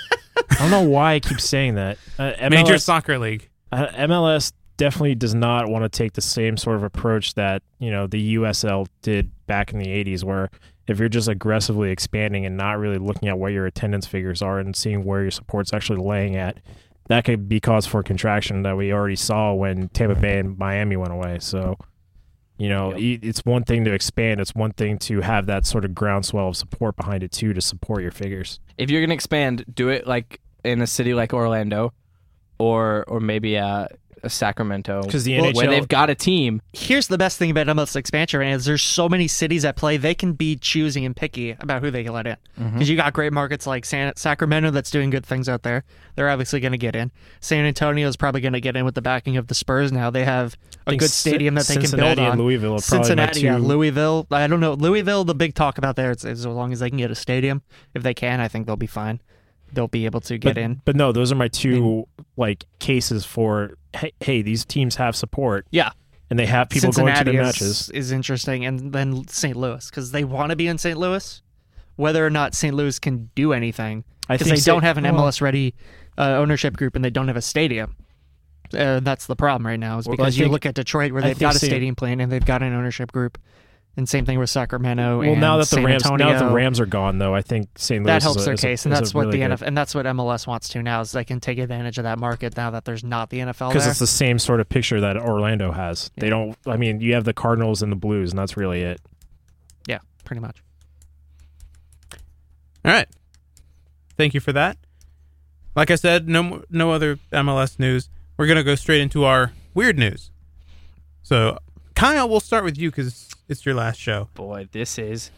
I don't know why I keep saying that. Uh, M L S, Major Soccer League. uh, M L S definitely does not want to take the same sort of approach that you know the U S L did back in the eighties, where if you're just aggressively expanding and not really looking at what your attendance figures are and seeing where your support's actually laying at, that could be cause for contraction that we already saw when Tampa Bay and Miami went away. So, you know, y it's one thing to expand. It's one thing to have that sort of groundswell of support behind it, too, to support your figures. If you're gonna expand, do it like in a city like Orlando, or or maybe a, a Sacramento, 'Cause the where N H L they've got a team. Here's the best thing about M L S expansion right now is there's so many cities at play. They can be choosy and picky about who they can let in. Because Mm-hmm. you got great markets like San- Sacramento that's doing good things out there. They're obviously going to get in. San Antonio is probably going to get in with the backing of the Spurs now. They have a think good stadium that they can build Cincinnati on. and Louisville are probably my Cincinnati, yeah, two- Louisville. I don't know. Louisville, the big talk about there is, is as long as they can get a stadium. If they can, I think they'll be fine. They'll be able to get but, in. But no, those are my two like cases for hey, hey, these teams have support. Yeah. And they have people going to Cincinnati their is, matches. is interesting, and then Saint Louis because they want to be in Saint Louis. Whether or not Saint Louis can do anything, I because think they Sa- don't have an well- M L S ready uh, ownership group and they don't have a stadium. Uh, that's the problem right now. Is Well, because I you think- look at Detroit where I they've think got a Saint- stadium plan and they've got an ownership group, and same thing with Sacramento. Well, and now that the San Rams Antonio. now that the Rams are gone, though, I think Saint Louis That is helps a- their is a- case, and is a that's what really the N good- F L, and that's what M L S wants to now is they can take advantage of that market now that there's not the N F L because there. it's the same sort of picture that Orlando has. They Yeah. don't. I mean, you have the Cardinals and the Blues, and that's really it. Yeah, pretty much. All right. Thank you for that. Like I said, no no other M L S news. We're going to go straight into our weird news. So, Kyle, we'll start with you because it's your last show. Boy, this is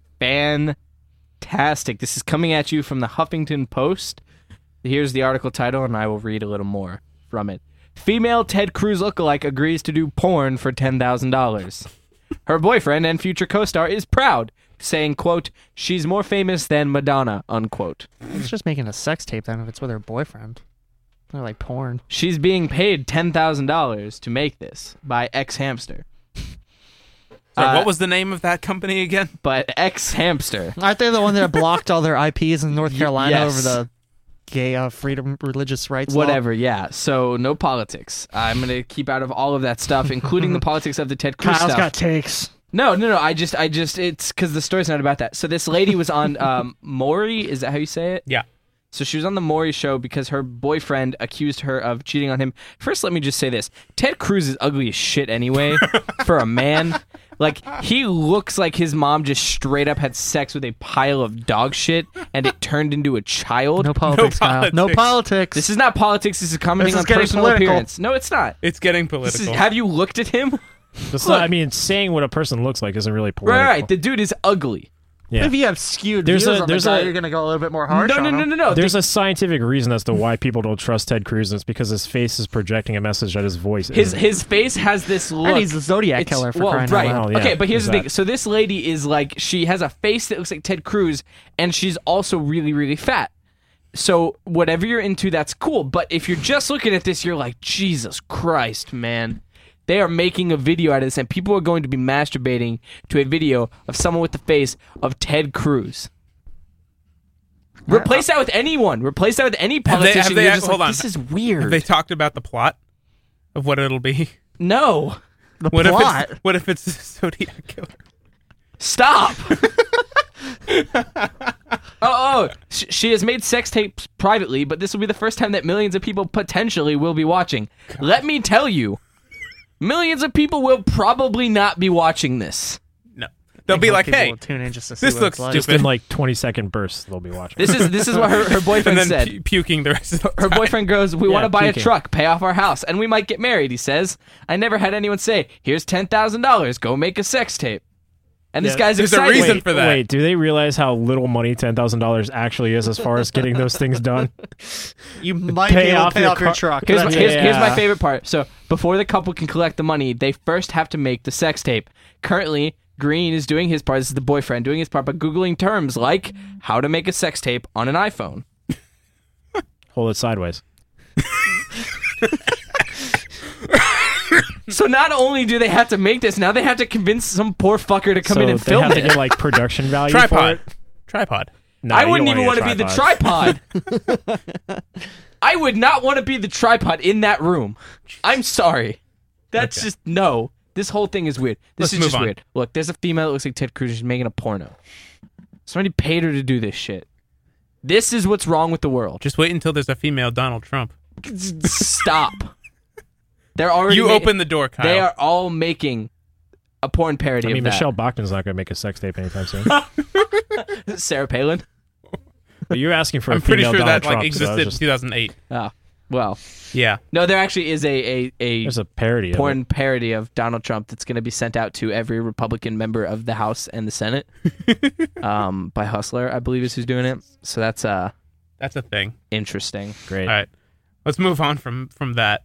fantastic. This is coming at you from the Huffington Post. Here's the article title, and I will read a little more from it. Female Ted Cruz lookalike agrees to do porn for ten thousand dollars. Her boyfriend and future co-star is proud, saying, quote, she's more famous than Madonna, unquote. It's just making a sex tape then if it's with her boyfriend. They're like porn. She's being paid ten thousand dollars to make this by X Hamster. Sorry, Uh, what was the name of that company again? But X Hamster. Aren't they the one that blocked all their I Ps in North Carolina yes. over the gay uh, freedom religious rights law? Whatever, yeah. So no politics. I'm gonna keep out of all of that stuff, including the politics of the Ted Cruz Kyle's stuff. got takes. No, no, no. I just, I just, it's because the story's not about that. So this lady was on um, Maury. Is that how you say it? Yeah. So she was on the Maury show because her boyfriend accused her of cheating on him. First, let me just say this: Ted Cruz is ugly as shit anyway for a man. Like, he looks like his mom just straight up had sex with a pile of dog shit and it turned into a child. No politics, Kyle. No politics. politics. This is not politics. This is commenting This is on getting personal political. appearance. No, it's not. It's getting This political. is, have you looked at him? It's not, I mean, saying what a person looks like isn't really political. Right, right. The dude is ugly. Yeah. If you have skewed There's views a- on there's the guy, a- you're going to go a little bit more harsh No, on no, no, him. no, no. There's a scientific reason as to why people don't trust Ted Cruz, and it's because his face is projecting a message that his voice His isn't. his face has this look. And he's a Zodiac It's- killer for well, crying right. out loud. Well, yeah, okay, but here's there's the thing. that. So this lady is like, she has a face that looks like Ted Cruz, and she's also really, really fat. So whatever you're into, that's cool. But if you're just looking at this, you're like, Jesus Christ, man. They are making a video out of this, and people are going to be masturbating to a video of someone with the face of Ted Cruz. Replace that with anyone. Replace that with any Have they- politician. have they- You're just hold like, on. this is weird. Have they talked about the plot of what it'll be? no. The What plot. if it's what if it's a Zodiac killer? Stop. oh, oh, sh- she has made sex tapes privately, but this will be the first time that millions of people potentially will be watching. Let me tell you, millions of people will probably not be watching this. No. They'll be Most like, people "Hey, will tune in just to see this what looks it's like. stupid." Just in like twenty second bursts, they'll be watching. This is this is what her, her boyfriend and then said. pu- puking the rest of the Her time. boyfriend goes, "We Yeah, want to buy puking. a truck, pay off our house, and we might get married." He says, "I never had anyone say, here's ten thousand dollars, go make a sex tape." And this Yeah, guy's there's a excited. reason wait, for that. Wait, do they realize how little money ten thousand dollars actually is as far as getting those things done? You might Pay be able off to pay your off your car- truck. Here's, my, That's here's, it. here's my Yeah. favorite part. So before the couple can collect the money, they first have to make the sex tape. Currently, Green is doing his part. This is the boyfriend doing his part by Googling terms like how to make a sex tape on an iPhone. Hold it sideways. So not only do they have to make this, now they have to convince some poor fucker to come so in and they film have to it. get like production value for Tripod. it. Tripod. No, I you wouldn't don't even want wanna to get be a the tripod. I would not want to be the tripod in that room. I'm sorry. That's Okay. just no. This whole thing is weird. This Let's is move just on. weird. Look, there's a female that looks like Ted Cruz. She's making a porno. Somebody paid her to do this shit. This is what's wrong with the world. Just wait until there's a female Donald Trump. Stop. They're already. You ma- open the door, Kyle. They are all making a porn parody I mean, of Michelle Bachman's not going to make a sex tape anytime soon. that. Sarah Palin. But you're asking for I'm a pretty female sure Donald that like Trump, so I existed was in just- two thousand eight. Oh, well. Yeah. No, there actually is a a, a There's a parody of porn it. parody of Donald Trump that's going to be sent out to every Republican member of the House and the Senate um, by Hustler, I believe is who's doing it. So that's uh That's a thing. interesting. Great. All right. Let's move on from from that.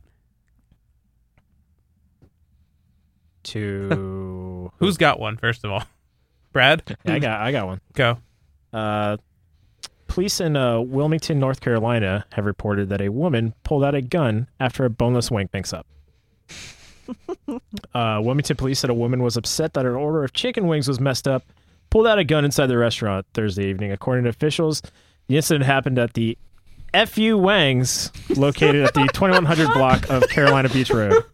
To Who's got one, first of all? Brad? Yeah, I got I got one. Go. Uh, police in uh, Wilmington, North Carolina, have reported that a woman pulled out a gun after a boneless wing mix up. uh, Wilmington police said a woman was upset that her order of chicken wings was messed up, pulled out a gun inside the restaurant Thursday evening. According to officials, the incident happened at the F U Wangs, located at the twenty-one hundred block of Carolina Beach Road.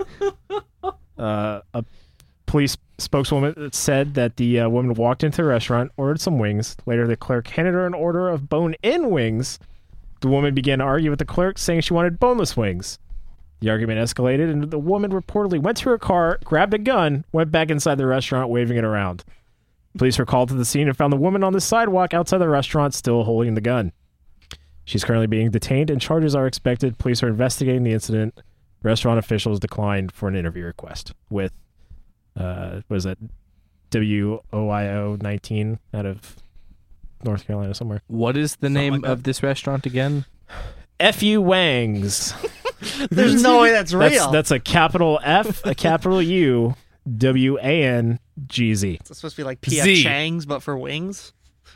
Uh, a police spokeswoman said that the uh, woman walked into the restaurant, ordered some wings. Later, the clerk handed her an order of bone-in wings. The woman began to argue with the clerk, saying she wanted boneless wings. The argument escalated, and the woman reportedly went to her car, grabbed a gun, went back inside the restaurant, waving it around. Police were called to the scene and found the woman on the sidewalk outside the restaurant, still holding the gun. She's currently being detained, and charges are expected. Police are investigating the incident. Restaurant officials declined for an interview request with, uh, what is that, W O I O nineteen out of North Carolina somewhere. What is the name like that. of this restaurant again? F U Wangs. There's no way that's real. That's, that's a capital F, a capital U, W A N G Z. It's supposed to be like P F Z. Chang's, but for wings.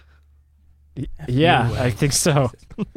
Yeah, I think so.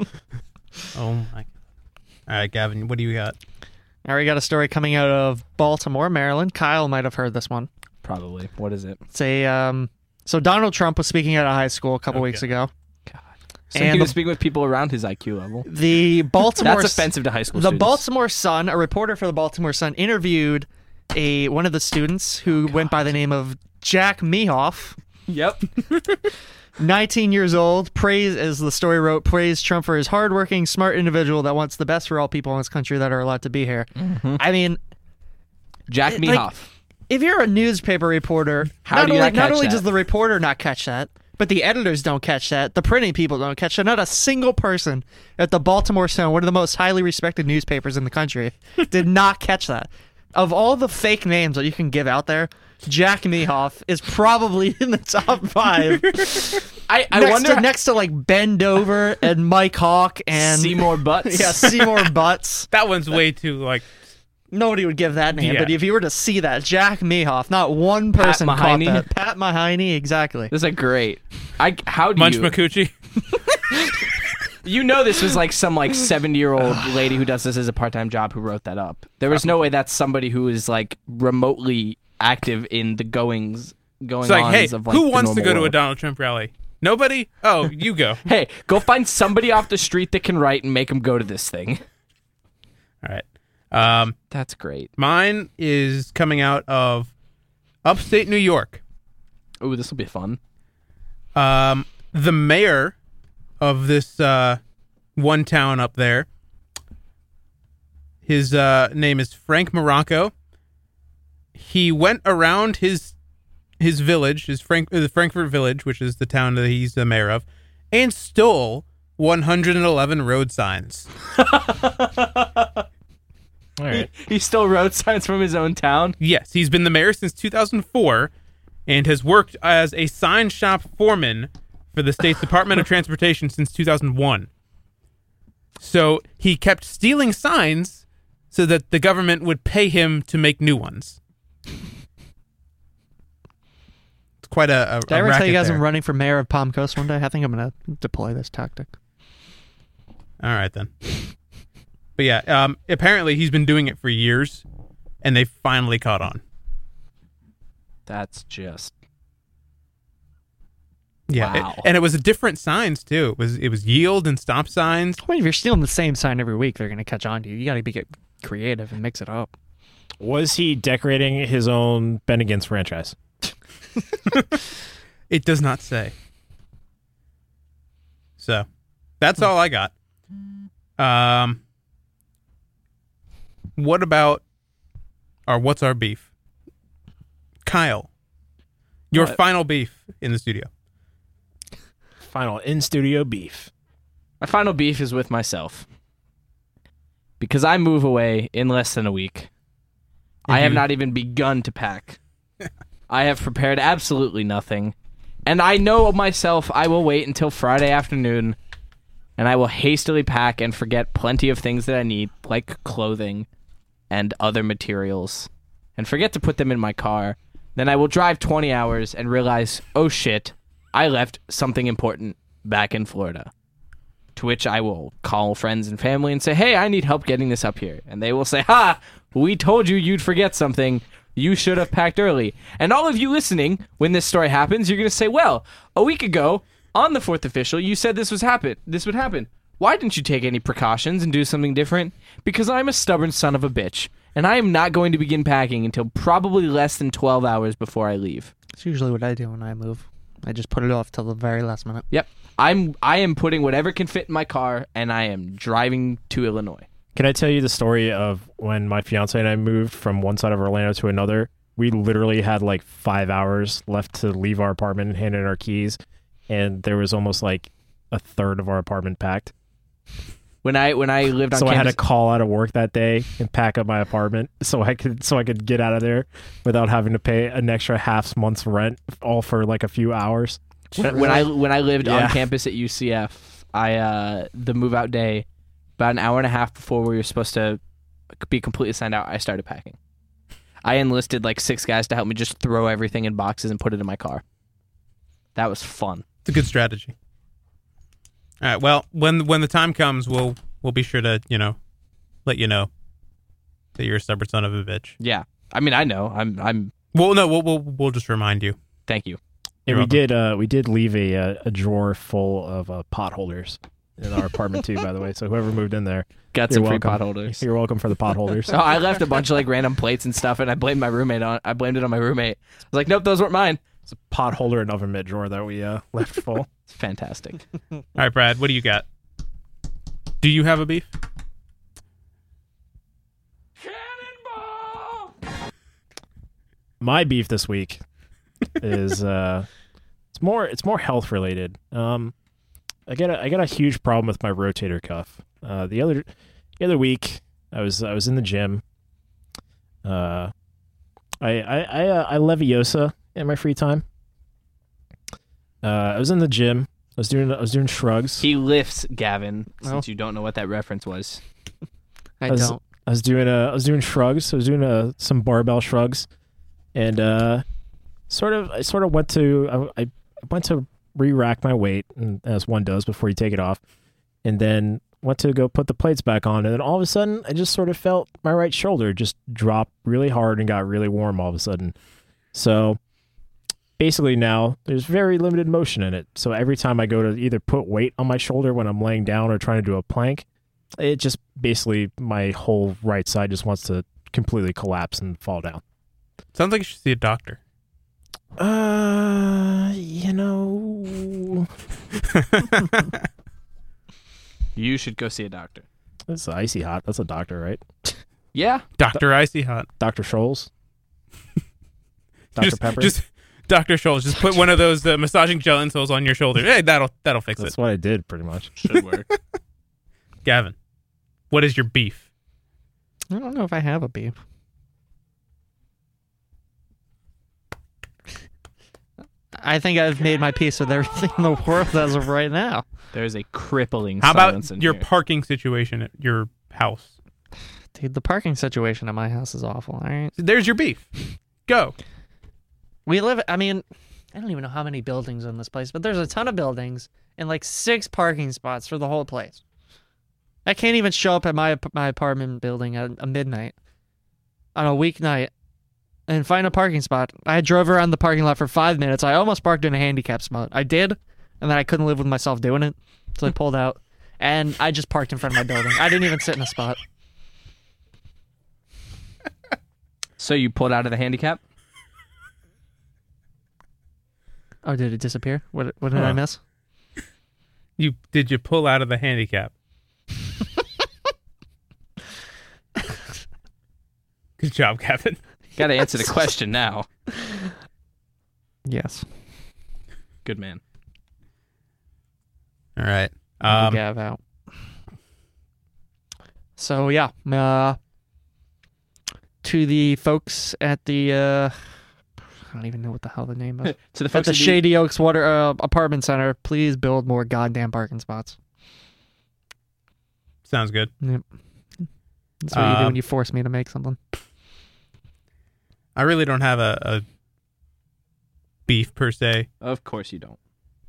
Oh my. All right, Gavin, what do you got? Now we got a story coming out of Baltimore, Maryland. Kyle might have heard this one. Probably. What is it? It's a um. So Donald Trump was speaking at a high school a couple Okay. weeks ago. So And he was the- speaking with people around his I Q level. The Baltimore That's offensive to high school The students. Baltimore Sun, a reporter for the Baltimore Sun, interviewed a one of the students who went by the name of Jack Mehoff. Yep. nineteen years old, praise, as the story wrote, praised Trump for his hardworking, smart individual that wants the best for all people in this country that are allowed to be here. I mean, Jack It- Mehoff. like, if you're a newspaper reporter, How not do you only, not catch only that? does the reporter not catch that, but the editors don't catch that, the printing people don't catch that. Not a single person at the Baltimore Sun, one of the most highly respected newspapers in the country, did not catch that. Of all the fake names that you can give out there, Jack Mehoff is probably in the top five. I, I next, wonder to, next to like Ben Dover and Mike Hawk and Seymour Butts. yeah, Seymour Butts. That one's way too like. Nobody would give that name, Yeah. but if you were to see that, Jack Mehoff, not one person caught Mahoney? that. Pat Mahoney, exactly. This is like great. I how do Munch you McCoochie. you know this was like some like seventy year old lady who does this as a part time job who wrote that up. There was no way that's somebody who is like remotely active in the goings going It's like, ons hey, of like who the wants to normal go to a world. Donald Trump rally? Nobody? Oh, you go. Hey, go find somebody off the street that can write and make them go to this thing. All right. Um, That's great. mine is coming out of upstate New York. Ooh, this will be fun. Um, the mayor of this uh, one town up there, his uh, name is Frank Morocco. He went around his his village, his Frank, the Frankfurt Village, which is the town that he's the mayor of, and stole one hundred eleven road signs. All right. He stole road signs from his own town. Yes, he's been the mayor since two thousand four and has worked as a sign shop foreman for the state's Department of Transportation since two thousand one. So he kept stealing signs so that the government would pay him to make new ones. It's quite a, a, Did I a ever tell racket you guys there. I'm running for mayor of Palm Coast one day? I think I'm going to deploy this tactic. All right, then. But yeah, um, apparently he's been doing it for years, and they finally caught on. That's just Yeah, Wow. it- and it was different signs too. It was it was yield and stop signs. I mean, if you're stealing the same sign every week, they're going to catch on to you. You got to be get creative and mix it up. Was he decorating his own Bennigan's franchise? It does not say. So, that's all I got. Um, what about our what's our beef? Kyle, your What? final beef in the studio. Final in studio beef. my final beef is with myself because I move away in less than a week. I have you- not even begun to pack. I have prepared absolutely nothing, and I know myself. I will wait until Friday afternoon, and I will hastily pack and forget plenty of things that I need, like clothing and other materials, and forget to put them in my car. Then I will drive twenty hours and realize, oh shit, I left something important back in Florida. To which I will call friends and family and say, hey, I need help getting this up here. And they will say, ha, we told you you'd forget something. You should have packed early. And all of you listening, when this story happens, you're going to say, well, a week ago, on the fourth official, you said this was happen. This would happen. Why didn't you take any precautions and do something different? Because I'm a stubborn son of a bitch, and I am not going to begin packing until probably less than twelve hours before I leave. That's usually what I do when I move. I just put it off till the very last minute. Yep. I'm I am putting whatever can fit in my car, and I am driving to Illinois. Can I tell you the story of when my fiance and I moved from one side of Orlando to another? We literally had like five hours left to leave our apartment and hand in our keys, and there was almost like a third of our apartment packed. When I when I lived on So I had campus, to call out of work that day and pack up my apartment so I could so I could get out of there without having to pay an extra half month's rent, all for like a few hours. when, when I when I lived Yeah. on campus at U C F, I uh, the move out day, about an hour and a half before we were supposed to be completely signed out, I started packing. I enlisted like six guys to help me just throw everything in boxes and put it in my car. That was fun. It's a good strategy. All right. Well, when when the time comes, we'll we'll be sure to you know let you know that you're a stubborn son of a bitch. Yeah, I mean I know I'm I'm. Well, no, we'll we'll, we'll just remind you. Thank you. And You're we welcome. did uh we did leave a uh, a drawer full of uh, pot holders in our apartment too, by the way. So whoever moved in there, Got you're some free welcome. pot holders. You're welcome for the pot holders. So I left a bunch of like random plates and stuff, and I blamed my roommate on. I blamed it on my roommate. I was like, nope, those weren't mine. It's a pot holder and oven mitt drawer that we uh, left full. It's fantastic. All right, Brad. What do you got? Do you have a beef? My beef this week is uh, it's more it's more health related. Um, I got a, I got a huge problem with my rotator cuff. Uh, the other the other week I was I was in the gym. Uh, I I I, uh, I Leviosa in my free time. Uh, I was in the gym. I was doing I was doing shrugs. He lifts, Gavin. Since Oh. you don't know what that reference was. I I was- don't. I was doing uh, I was doing shrugs. I was doing uh, some barbell shrugs, and uh, sort of I sort of went to I, I went to re-rack my weight, and as one does before you take it off, and then went to go put the plates back on, and then all of a sudden I just sort of felt my right shoulder just drop really hard and got really warm all of a sudden. So basically now there's very limited motion in it. So every time I go to either put weight on my shoulder when I'm laying down or trying to do a plank, it just basically my whole right side just wants to completely collapse and fall down. Sounds like you should see a doctor. Uh, you know, You should go see a doctor. it's icy hot. That's a doctor, right? Yeah. Doctor Icy Hot. Doctor Scholes, Doctor Just, Pepper. just Doctor Scholes, just put one of those uh, massaging gel insoles on your shoulder. Hey, that'll that'll fix That's it. what I did, pretty much. Should work. Gavin, what is your beef? I don't know if I have a beef. I think I've made my peace with everything in the world as of right now. There's a crippling How silence about in your here. parking situation at your house? Dude, the parking situation at my house is awful, all right? There's your beef. Go. We live, I mean, I don't even know how many buildings in this place, but there's a ton of buildings and like six parking spots for the whole place. I can't even show up at my my apartment building at, at midnight on a weeknight and find a parking spot. I drove around the parking lot for five minutes. I almost parked in a handicap spot. I did, and then I couldn't live with myself doing it, so I pulled out. And I just parked in front of my building. I didn't even sit in a spot. So you pulled out of the handicap? Oh, did it disappear? What what did I Huh. miss? You did you pull out of the handicap? Good job, Gavin. Got to answer the question now. Yes. Good man. All right. Um, Um, Gav out. So yeah, uh, to the folks at the uh, I don't even know what the hell the name is. To the At folks the who do- Shady Oaks Water uh, Apartment Center, please build more goddamn parking spots. sounds good. Yep. That's what you do Um, when you force me to make something. I really don't have a, a beef per se. Of course you don't.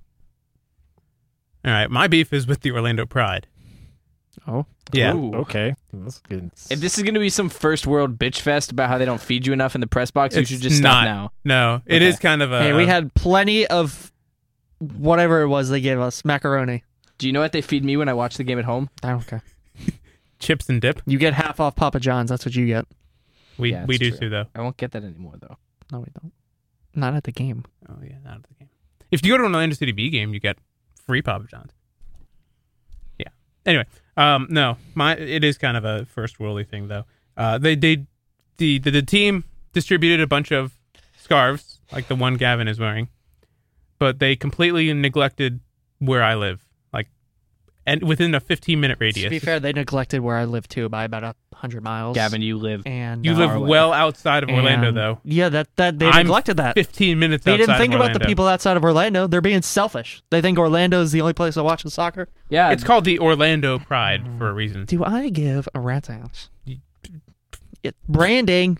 All right, my beef is with the Orlando Pride. Oh, Yeah. Ooh. Okay. That's good. If this is going to be some first world bitch fest about how they don't feed you enough in the press box, you It's should just not. stop now. No, it Okay. is kind of a. hey, we had plenty of whatever it was they gave us macaroni. Do you know what they feed me when I watch the game at home? I don't care. chips and dip. You get half off Papa John's. That's what you get. We Yeah, we it's do true. too though. I won't get that anymore, though. No, we don't. Not at the game. Oh yeah, not at the game. If you go to an Orlando City B game, you get free Papa John's. Yeah. Anyway, um, no, my it is kind of a first worldly thing though. Uh, they they the, the the team distributed a bunch of scarves like the one Gavin is wearing, but they completely neglected where I live, like, and within a fifteen minute radius. To be fair, they neglected where I live too by about a hundred miles. Gavin, you live. and you uh, live far away. well outside of Orlando and- though. Yeah, that that they I'm neglected that. Fifteen minutes. They outside didn't think of about the Orlando. people outside of Orlando. They're being selfish. They think Orlando is the only place to watch the soccer. Yeah, It's called the Orlando Pride for a reason. Do I give a rat's ass? You- It, branding.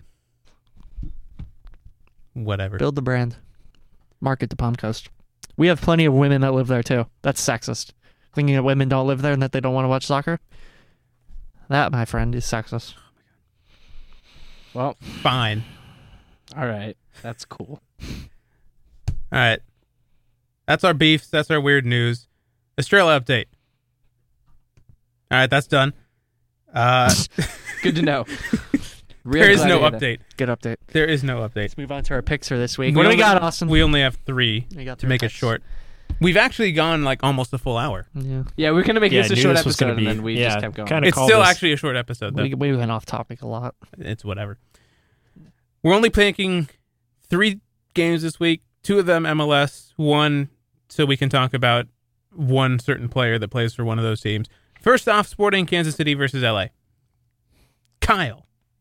Whatever. Build the brand. Market to Palm Coast. We have plenty of women that live there too. That's sexist. Thinking that women don't live there and that they don't want to watch soccer. That, my friend, is sexist. well, Fine. all right. That's cool. All right. That's our beefs. That's our weird news. Estrella update. All right, that's done. Uh, Good to know. there Really is glad no to hear that. update. Good update. There is no update. Let's move on to our picks for this week. We what do we only- got, Austin? We only have three We got to three make it picks. short. We've actually gone like almost a full hour. Yeah. Yeah, we're gonna make Yeah, this a I knew short this was episode, gonna be- and then we yeah, just kept going. kinda It's call still this- actually a short episode, though. We, we went off topic a lot. It's whatever. We're only picking three games this week. Two of them M L S. One so we can talk about one certain player that plays for one of those teams. First off, Sporting Kansas City versus L A. Kyle.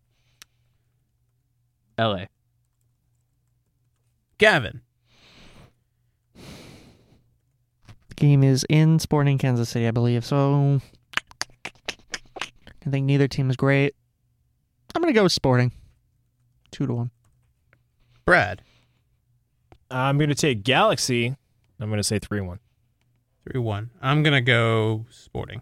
L A. Gavin. The game is in Sporting Kansas City, I believe. So I think neither team is great. I'm gonna go with Sporting. Two to one. Brad. I'm going to take Galaxy. I'm going to say three one. three one. I'm going to go Sporting.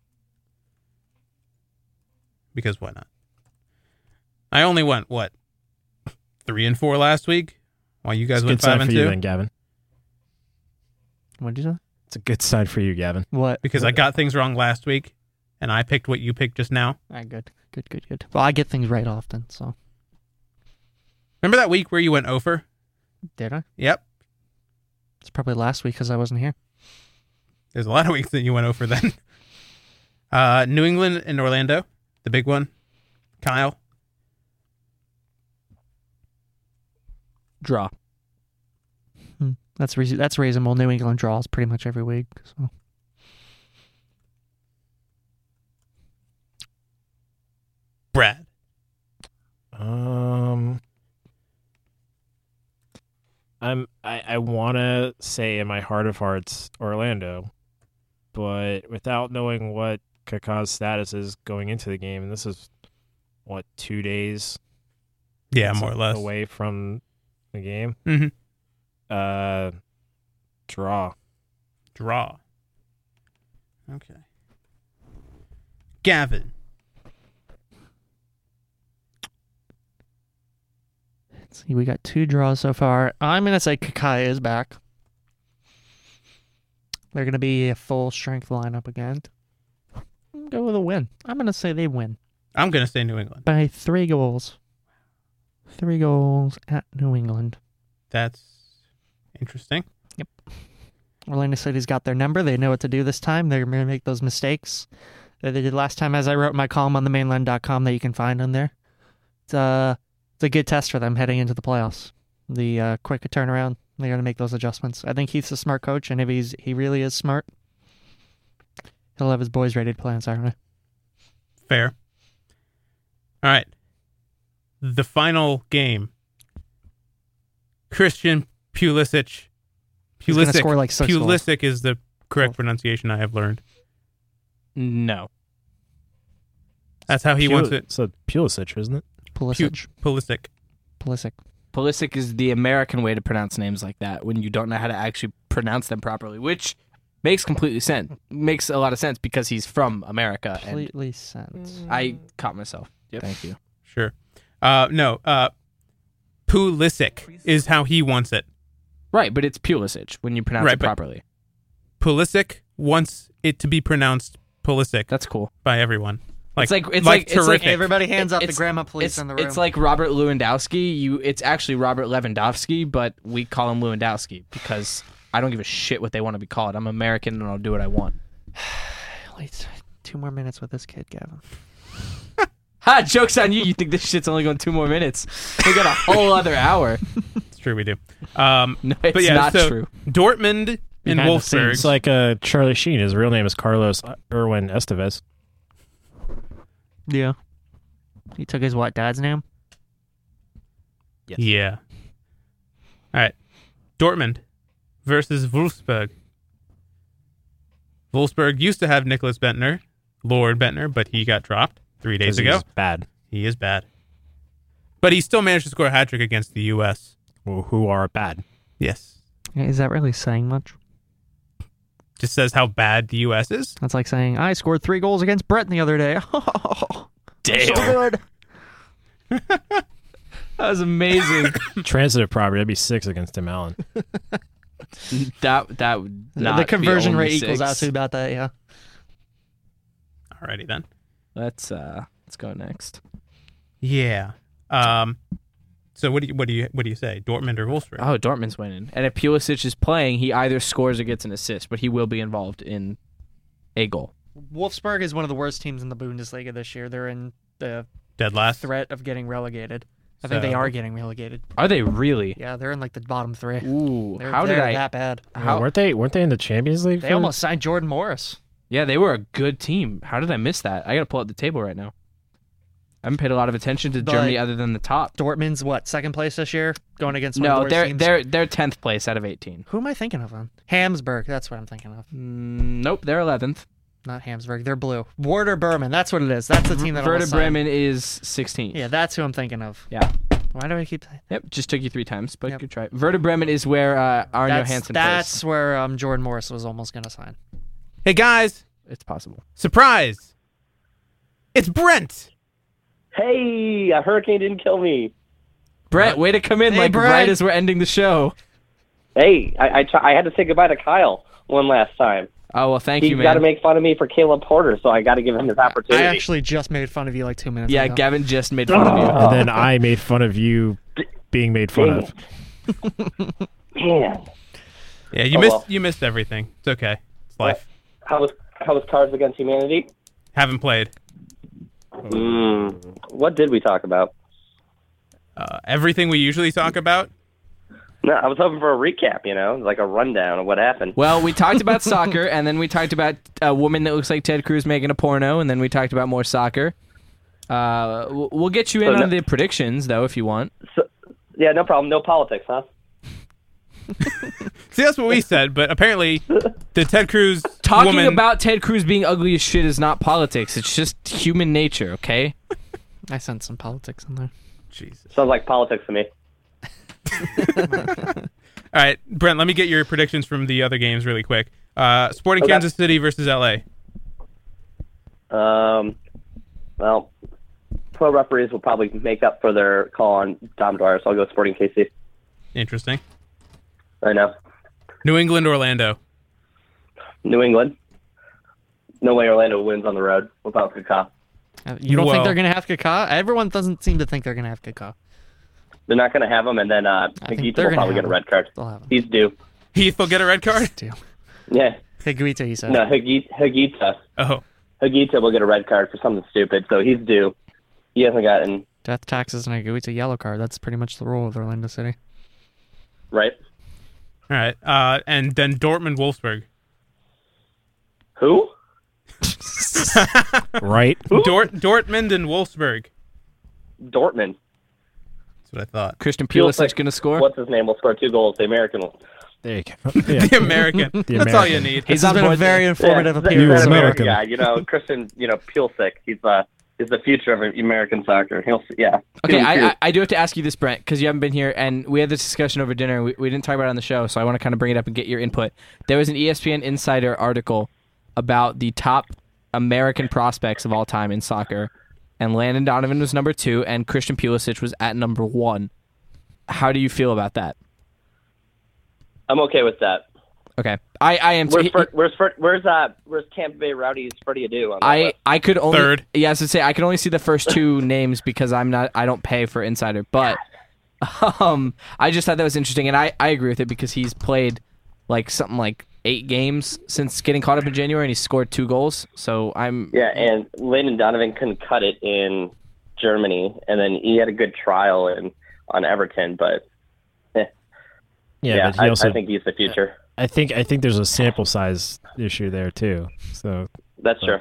Because why not? I only went, what, three and four last week? While you guys It's a went good five sign and for you two? then, Gavin. What did you say? It's a good sign for you, Gavin. What? Because I got things wrong last week, and I picked what you picked just now. All right, good, good, good, good. Well, I get things right often, so Remember that week where you went over? did I? Yep. It's probably last week because I wasn't here. There's a lot of weeks that you went over then. Uh, New England and Orlando, the big one. Kyle. Draw. That's re- that's reasonable. New England draws pretty much every week. So. Brad. Um, I'm I, I want to say in my heart of hearts Orlando, but without knowing what Kaká's status is going into the game, and this is what two days, Yeah, more or less. away from the game. Mm-hmm. Uh, draw. Draw. Okay. Gavin. Let's see, we got two draws so far. I'm going to say Kaká is back. They're going to be a full strength lineup again. Go with a win. I'm going to say they win I'm going to say New England. by three goals. Three goals at New England. That's interesting. Orlando City's got their number. They know what to do this time. They're going to make those mistakes that they did last time, as I wrote in my column on the mainland dot com that you can find on there. It's a, it's a good test for them heading into the playoffs. The uh, quick turnaround. They're going to make those adjustments. I think Heath's a smart coach, and if he's he really is smart, he'll have his boys ready to play on Saturday. Fair. All right. The final game. Christian Pulisic. He's gonna Pulisic. score like six goals. Pulisic is the correct pronunciation I have learned. No. That's how he Pul- wants it. It's a Pulisic, isn't it? Pulisic. Pulisic. Pulisic. Pulisic is the American way to pronounce names like that when you don't know how to actually pronounce them properly, which makes completely sense. Makes a lot of sense because he's from America. And Completely sense. I caught myself. Thank you. Sure. Uh, no. Uh, Pulisic is how he wants it. Right, but it's Pulisic when you pronounce Right, it but- properly. Pulisic wants it to be pronounced Pulisic That's cool. by everyone. Like, It's like- it's like- it's like terrific. Everybody hands up the It's- grandma police It's, in the room. it's like Robert Lewandowski. You, it's actually Robert Lewandowski, but we call him Lewandowski because I don't give a shit what they want to be called. I'm American and I'll do what I want. Wait, two more minutes with this kid, Gavin. Ha! Joke's on you. You think this shit's only going two more minutes? We got a whole other hour. It's true, we do. Um, No, it's but yeah, not so true. Dortmund and Behind the scenes. Wolfsburg. It's like uh, Charlie Sheen. His real name is Carlos Irwin Estevez. Yeah. He took his what, dad's name? Yes. Yeah. All right. Dortmund versus Wolfsburg. Wolfsburg used to have Nicholas Bentner, Lord Bentner, but he got dropped three days 'Cause ago. he's bad. He is bad. But he still managed to score a hat trick against the U S. Who who are bad. Yes. Is that really saying much? Just says how bad the U S is. That's like saying, I scored three goals against Breton the other day. Damn. So good. That was amazing. Transitive property. That'd be six against Tim Allen. that that would not the conversion be only rate equals six. out to about that, yeah. Alrighty then. Let's uh let's go next. Yeah. Um. So what do you what do you what do you say? Dortmund or Wolfsburg? Oh, Dortmund's winning. And if Pulisic is playing, he either scores or gets an assist, but he will be involved in a goal. Wolfsburg is one of the worst teams in the Bundesliga this year. They're in the Dead last. threat of getting relegated. I think they So- are getting relegated. Are they really? Yeah, they're in like the bottom three. Ooh, They're, how did they're I? that bad? How? weren't they? Weren't they in the Champions League? They for- almost signed Jordan Morris. Yeah, they were a good team. How did I miss that? I got to pull up the table right now. I haven't paid a lot of attention to But- Germany other than the top. Dortmund's what, second place this year? Going against one of the No, worst they're teams? they're they're tenth place out of eighteen. Who am I thinking of then? Hamsburg, that's what I'm thinking of. Mm, nope, they're eleventh. Not Hamsburg, they're blue. Werder Bremen, that's what it is. That's the team that Werder almost signed. Bremen is sixteenth. Yeah, that's who I'm thinking of. Yeah. Why do I keep saying Yep, just took you three times, but Yep. good try. Werder Bremen is where uh, Arno that's, Hansen that's plays. where um, Jordan Morris was almost going to sign. Hey guys, It's possible. surprise! It's Brent. Hey, a hurricane didn't kill me. Brett, way to come in Hey, like Brett. right as we're ending the show. Hey, I I, t- I had to say goodbye to Kyle one last time. Oh, well, thank He's you, man. got to make fun of me for Caleb Porter, so I got to give him his opportunity. I actually just made fun of you like two minutes yeah, ago. Gavin just made fun of you. And then I made fun of you being made fun of. Man, Yeah, you Oh, missed well. you missed everything. It's okay. It's life. how was how was Cards Against Humanity? Haven't played. Mm, what did we talk about? Uh, everything we usually talk about. No, I was hoping for a recap, you know, like a rundown of what happened. Well, we talked about soccer, and then we talked about a woman that looks like Ted Cruz making a porno, and then we talked about more soccer. Uh, we'll we'll get you in So on no- the predictions, though, if you want. So, yeah, no problem. No politics, huh? See, that's what we said, but apparently the Ted Cruz Talking woman... about Ted Cruz being ugly as shit is not politics. It's just human nature, okay? I sense some politics in there. Jesus. Sounds like politics to me. All right, Brent, let me get your predictions from the other games really quick. Uh, Sporting Okay. Kansas City versus L A. Um, well, pro referees will probably make up for their call on Dom Dwyer, so I'll go Sporting K C. Interesting. I know. New England, Orlando. New England. No way Orlando wins on the road without Kaká. Uh, You don't Well- think they're going to have Kaká? Everyone doesn't seem to think they're going to have Kaká. They're not going to have him, and then uh, I think Higuita they're will gonna probably have get a him. red card. They'll have him. He's due. Heath will get a red card? Too. Yeah. Higuita, he said. No, Higuita, Higuita. Oh. Higuita will get a red card for something stupid, so he's due. He hasn't gotten, Death, taxes, and a Higuita yellow card. That's pretty much the rule with Orlando City. right? All right. Uh, and then Dortmund, Wolfsburg. Who? Right? Dort, Dortmund and Wolfsburg. Dortmund. That's what I thought. Christian Feels Pulisic like- going to score? What's his name? Will score two goals. The American one. There you go. Yeah. The American. That's all you need. He's on been a board very there. informative Yeah, appearance. that American. American guy. You know, Christian. You know, Pulisic. He's uh, is the future of American soccer. He'll, yeah. Okay, He'll- I, he'll- I I do have to ask you this, Brent, because you haven't been here, and we had this discussion over dinner. And we, we didn't talk about it on the show, so I want to kind of bring it up and get your input. There was an E S P N Insider article about the top American prospects of all time in soccer, and Landon Donovan was number two, and Christian Pulisic was at number one. How do you feel about that? I'm okay with that. Okay, I, I am. Where's he- Fer, where's Fer, where's uh where's Tampa Bay Rowdy's Freddie Adu on that I, list? I could only Third. Yeah, I was to say I could only see the first two names because I'm not I don't pay for Insider, but um I just thought that was interesting, and I, I agree with it because he's played like something like eight games since getting caught up in January, and he scored two goals. So I'm Yeah, and Landon Donovan couldn't cut it in Germany, and then he had a good trial in on Everton, but eh, Yeah, yeah, but he I, also, I think he's the future. I think I think there's a sample size issue there too. So That's true.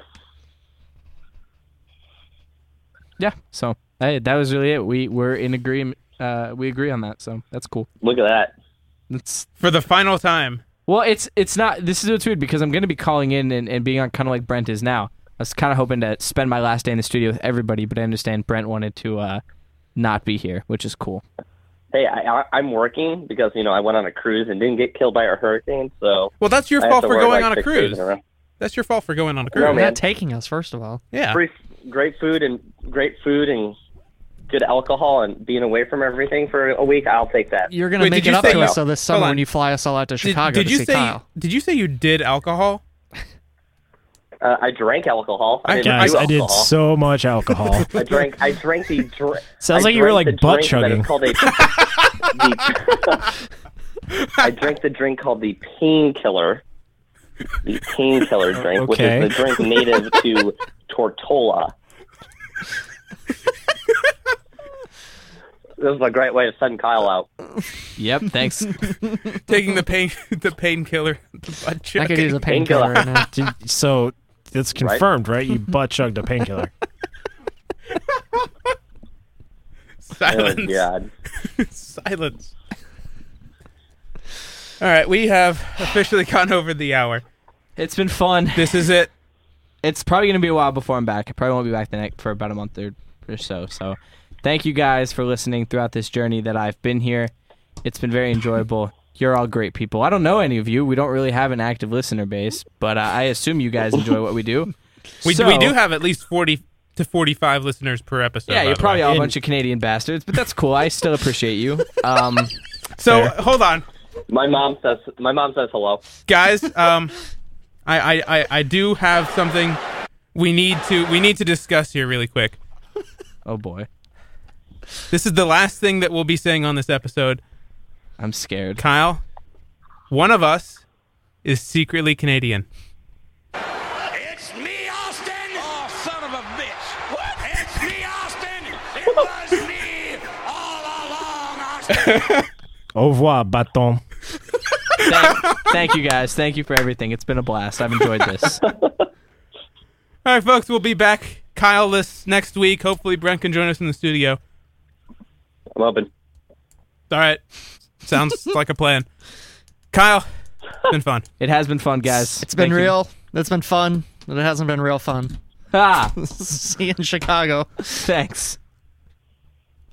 yeah. So hey, that was really it. We we're in agreement. Uh, we agree on that. So that's cool. Look at that. That's For the final time. Well, it's it's not. This is what's weird because I'm going to be calling in and, and being on kind of like Brent is now. I was kind of hoping to spend my last day in the studio with everybody, but I understand Brent wanted to uh, not be here, which is cool. Hey, I, I, I'm working because you know I went on a cruise and didn't get killed by a hurricane, so Well, that's your I have fault to for work, going like, on a six days cruise. in a row. That's your fault for going on a cruise. No, You're man. not taking us, first of all. Yeah. Free, great food and great food and good alcohol and being away from everything for a week. I'll take that. You're going to Wait, make did it you up say to you- us so this Hold summer on. when you fly us all out to Did, Chicago did to you see say Kyle. did you say you did alcohol? Uh, I drank alcohol. I didn't guys, do I did alcohol. so much alcohol. I drank. I drank the. Dr- Sounds I like you were, drank like, the butt drink that chugging. is called a- the- I drank the drink called the painkiller. The painkiller drink, which Okay. is the drink native to Tortola. This is a great way to send Kyle out. Yep. Thanks. Taking the pain the painkiller, the butt I could use chugging. a painkiller right now. Did- so it's confirmed, right? You butt chugged a painkiller. Oh, Silence. God. Silence. All right, we have officially gone over the hour. It's been fun. This is it. It's probably going to be a while before I'm back. I probably won't be back the next for about a month or, or so. So thank you guys for listening throughout this journey that I've been here. It's been very enjoyable. You're all great people. I don't know any of you. We don't really have an active listener base, but uh, I assume you guys enjoy what we do. We So- we do have at least forty to forty-five listeners per episode. Yeah, by you're the probably way. all a bunch of Canadian bastards, but that's cool. I still appreciate you. Um, So Fair. hold on, My mom says. My mom says hello. guys. Um, I, I, I, I do have something we need to we need to discuss here really quick. oh boy, This is the last thing that we'll be saying on this episode. I'm scared. Kyle, one of us is secretly Canadian. It's me, Austin! Oh, son of a bitch! What? It's me, Austin! It was me all along, Austin! Au revoir, bâton. Thank, thank you guys. Thank you for everything. It's been a blast. I've enjoyed this. All right, folks, we'll be back Kyle-less next week. Hopefully, Brent can join us in the studio. I'm open. All right. Sounds like a plan. Kyle, it's been fun. It has been fun, guys. It's been Thank you. real. It's been fun, but it hasn't been real fun. Ah, See you in Chicago. thanks.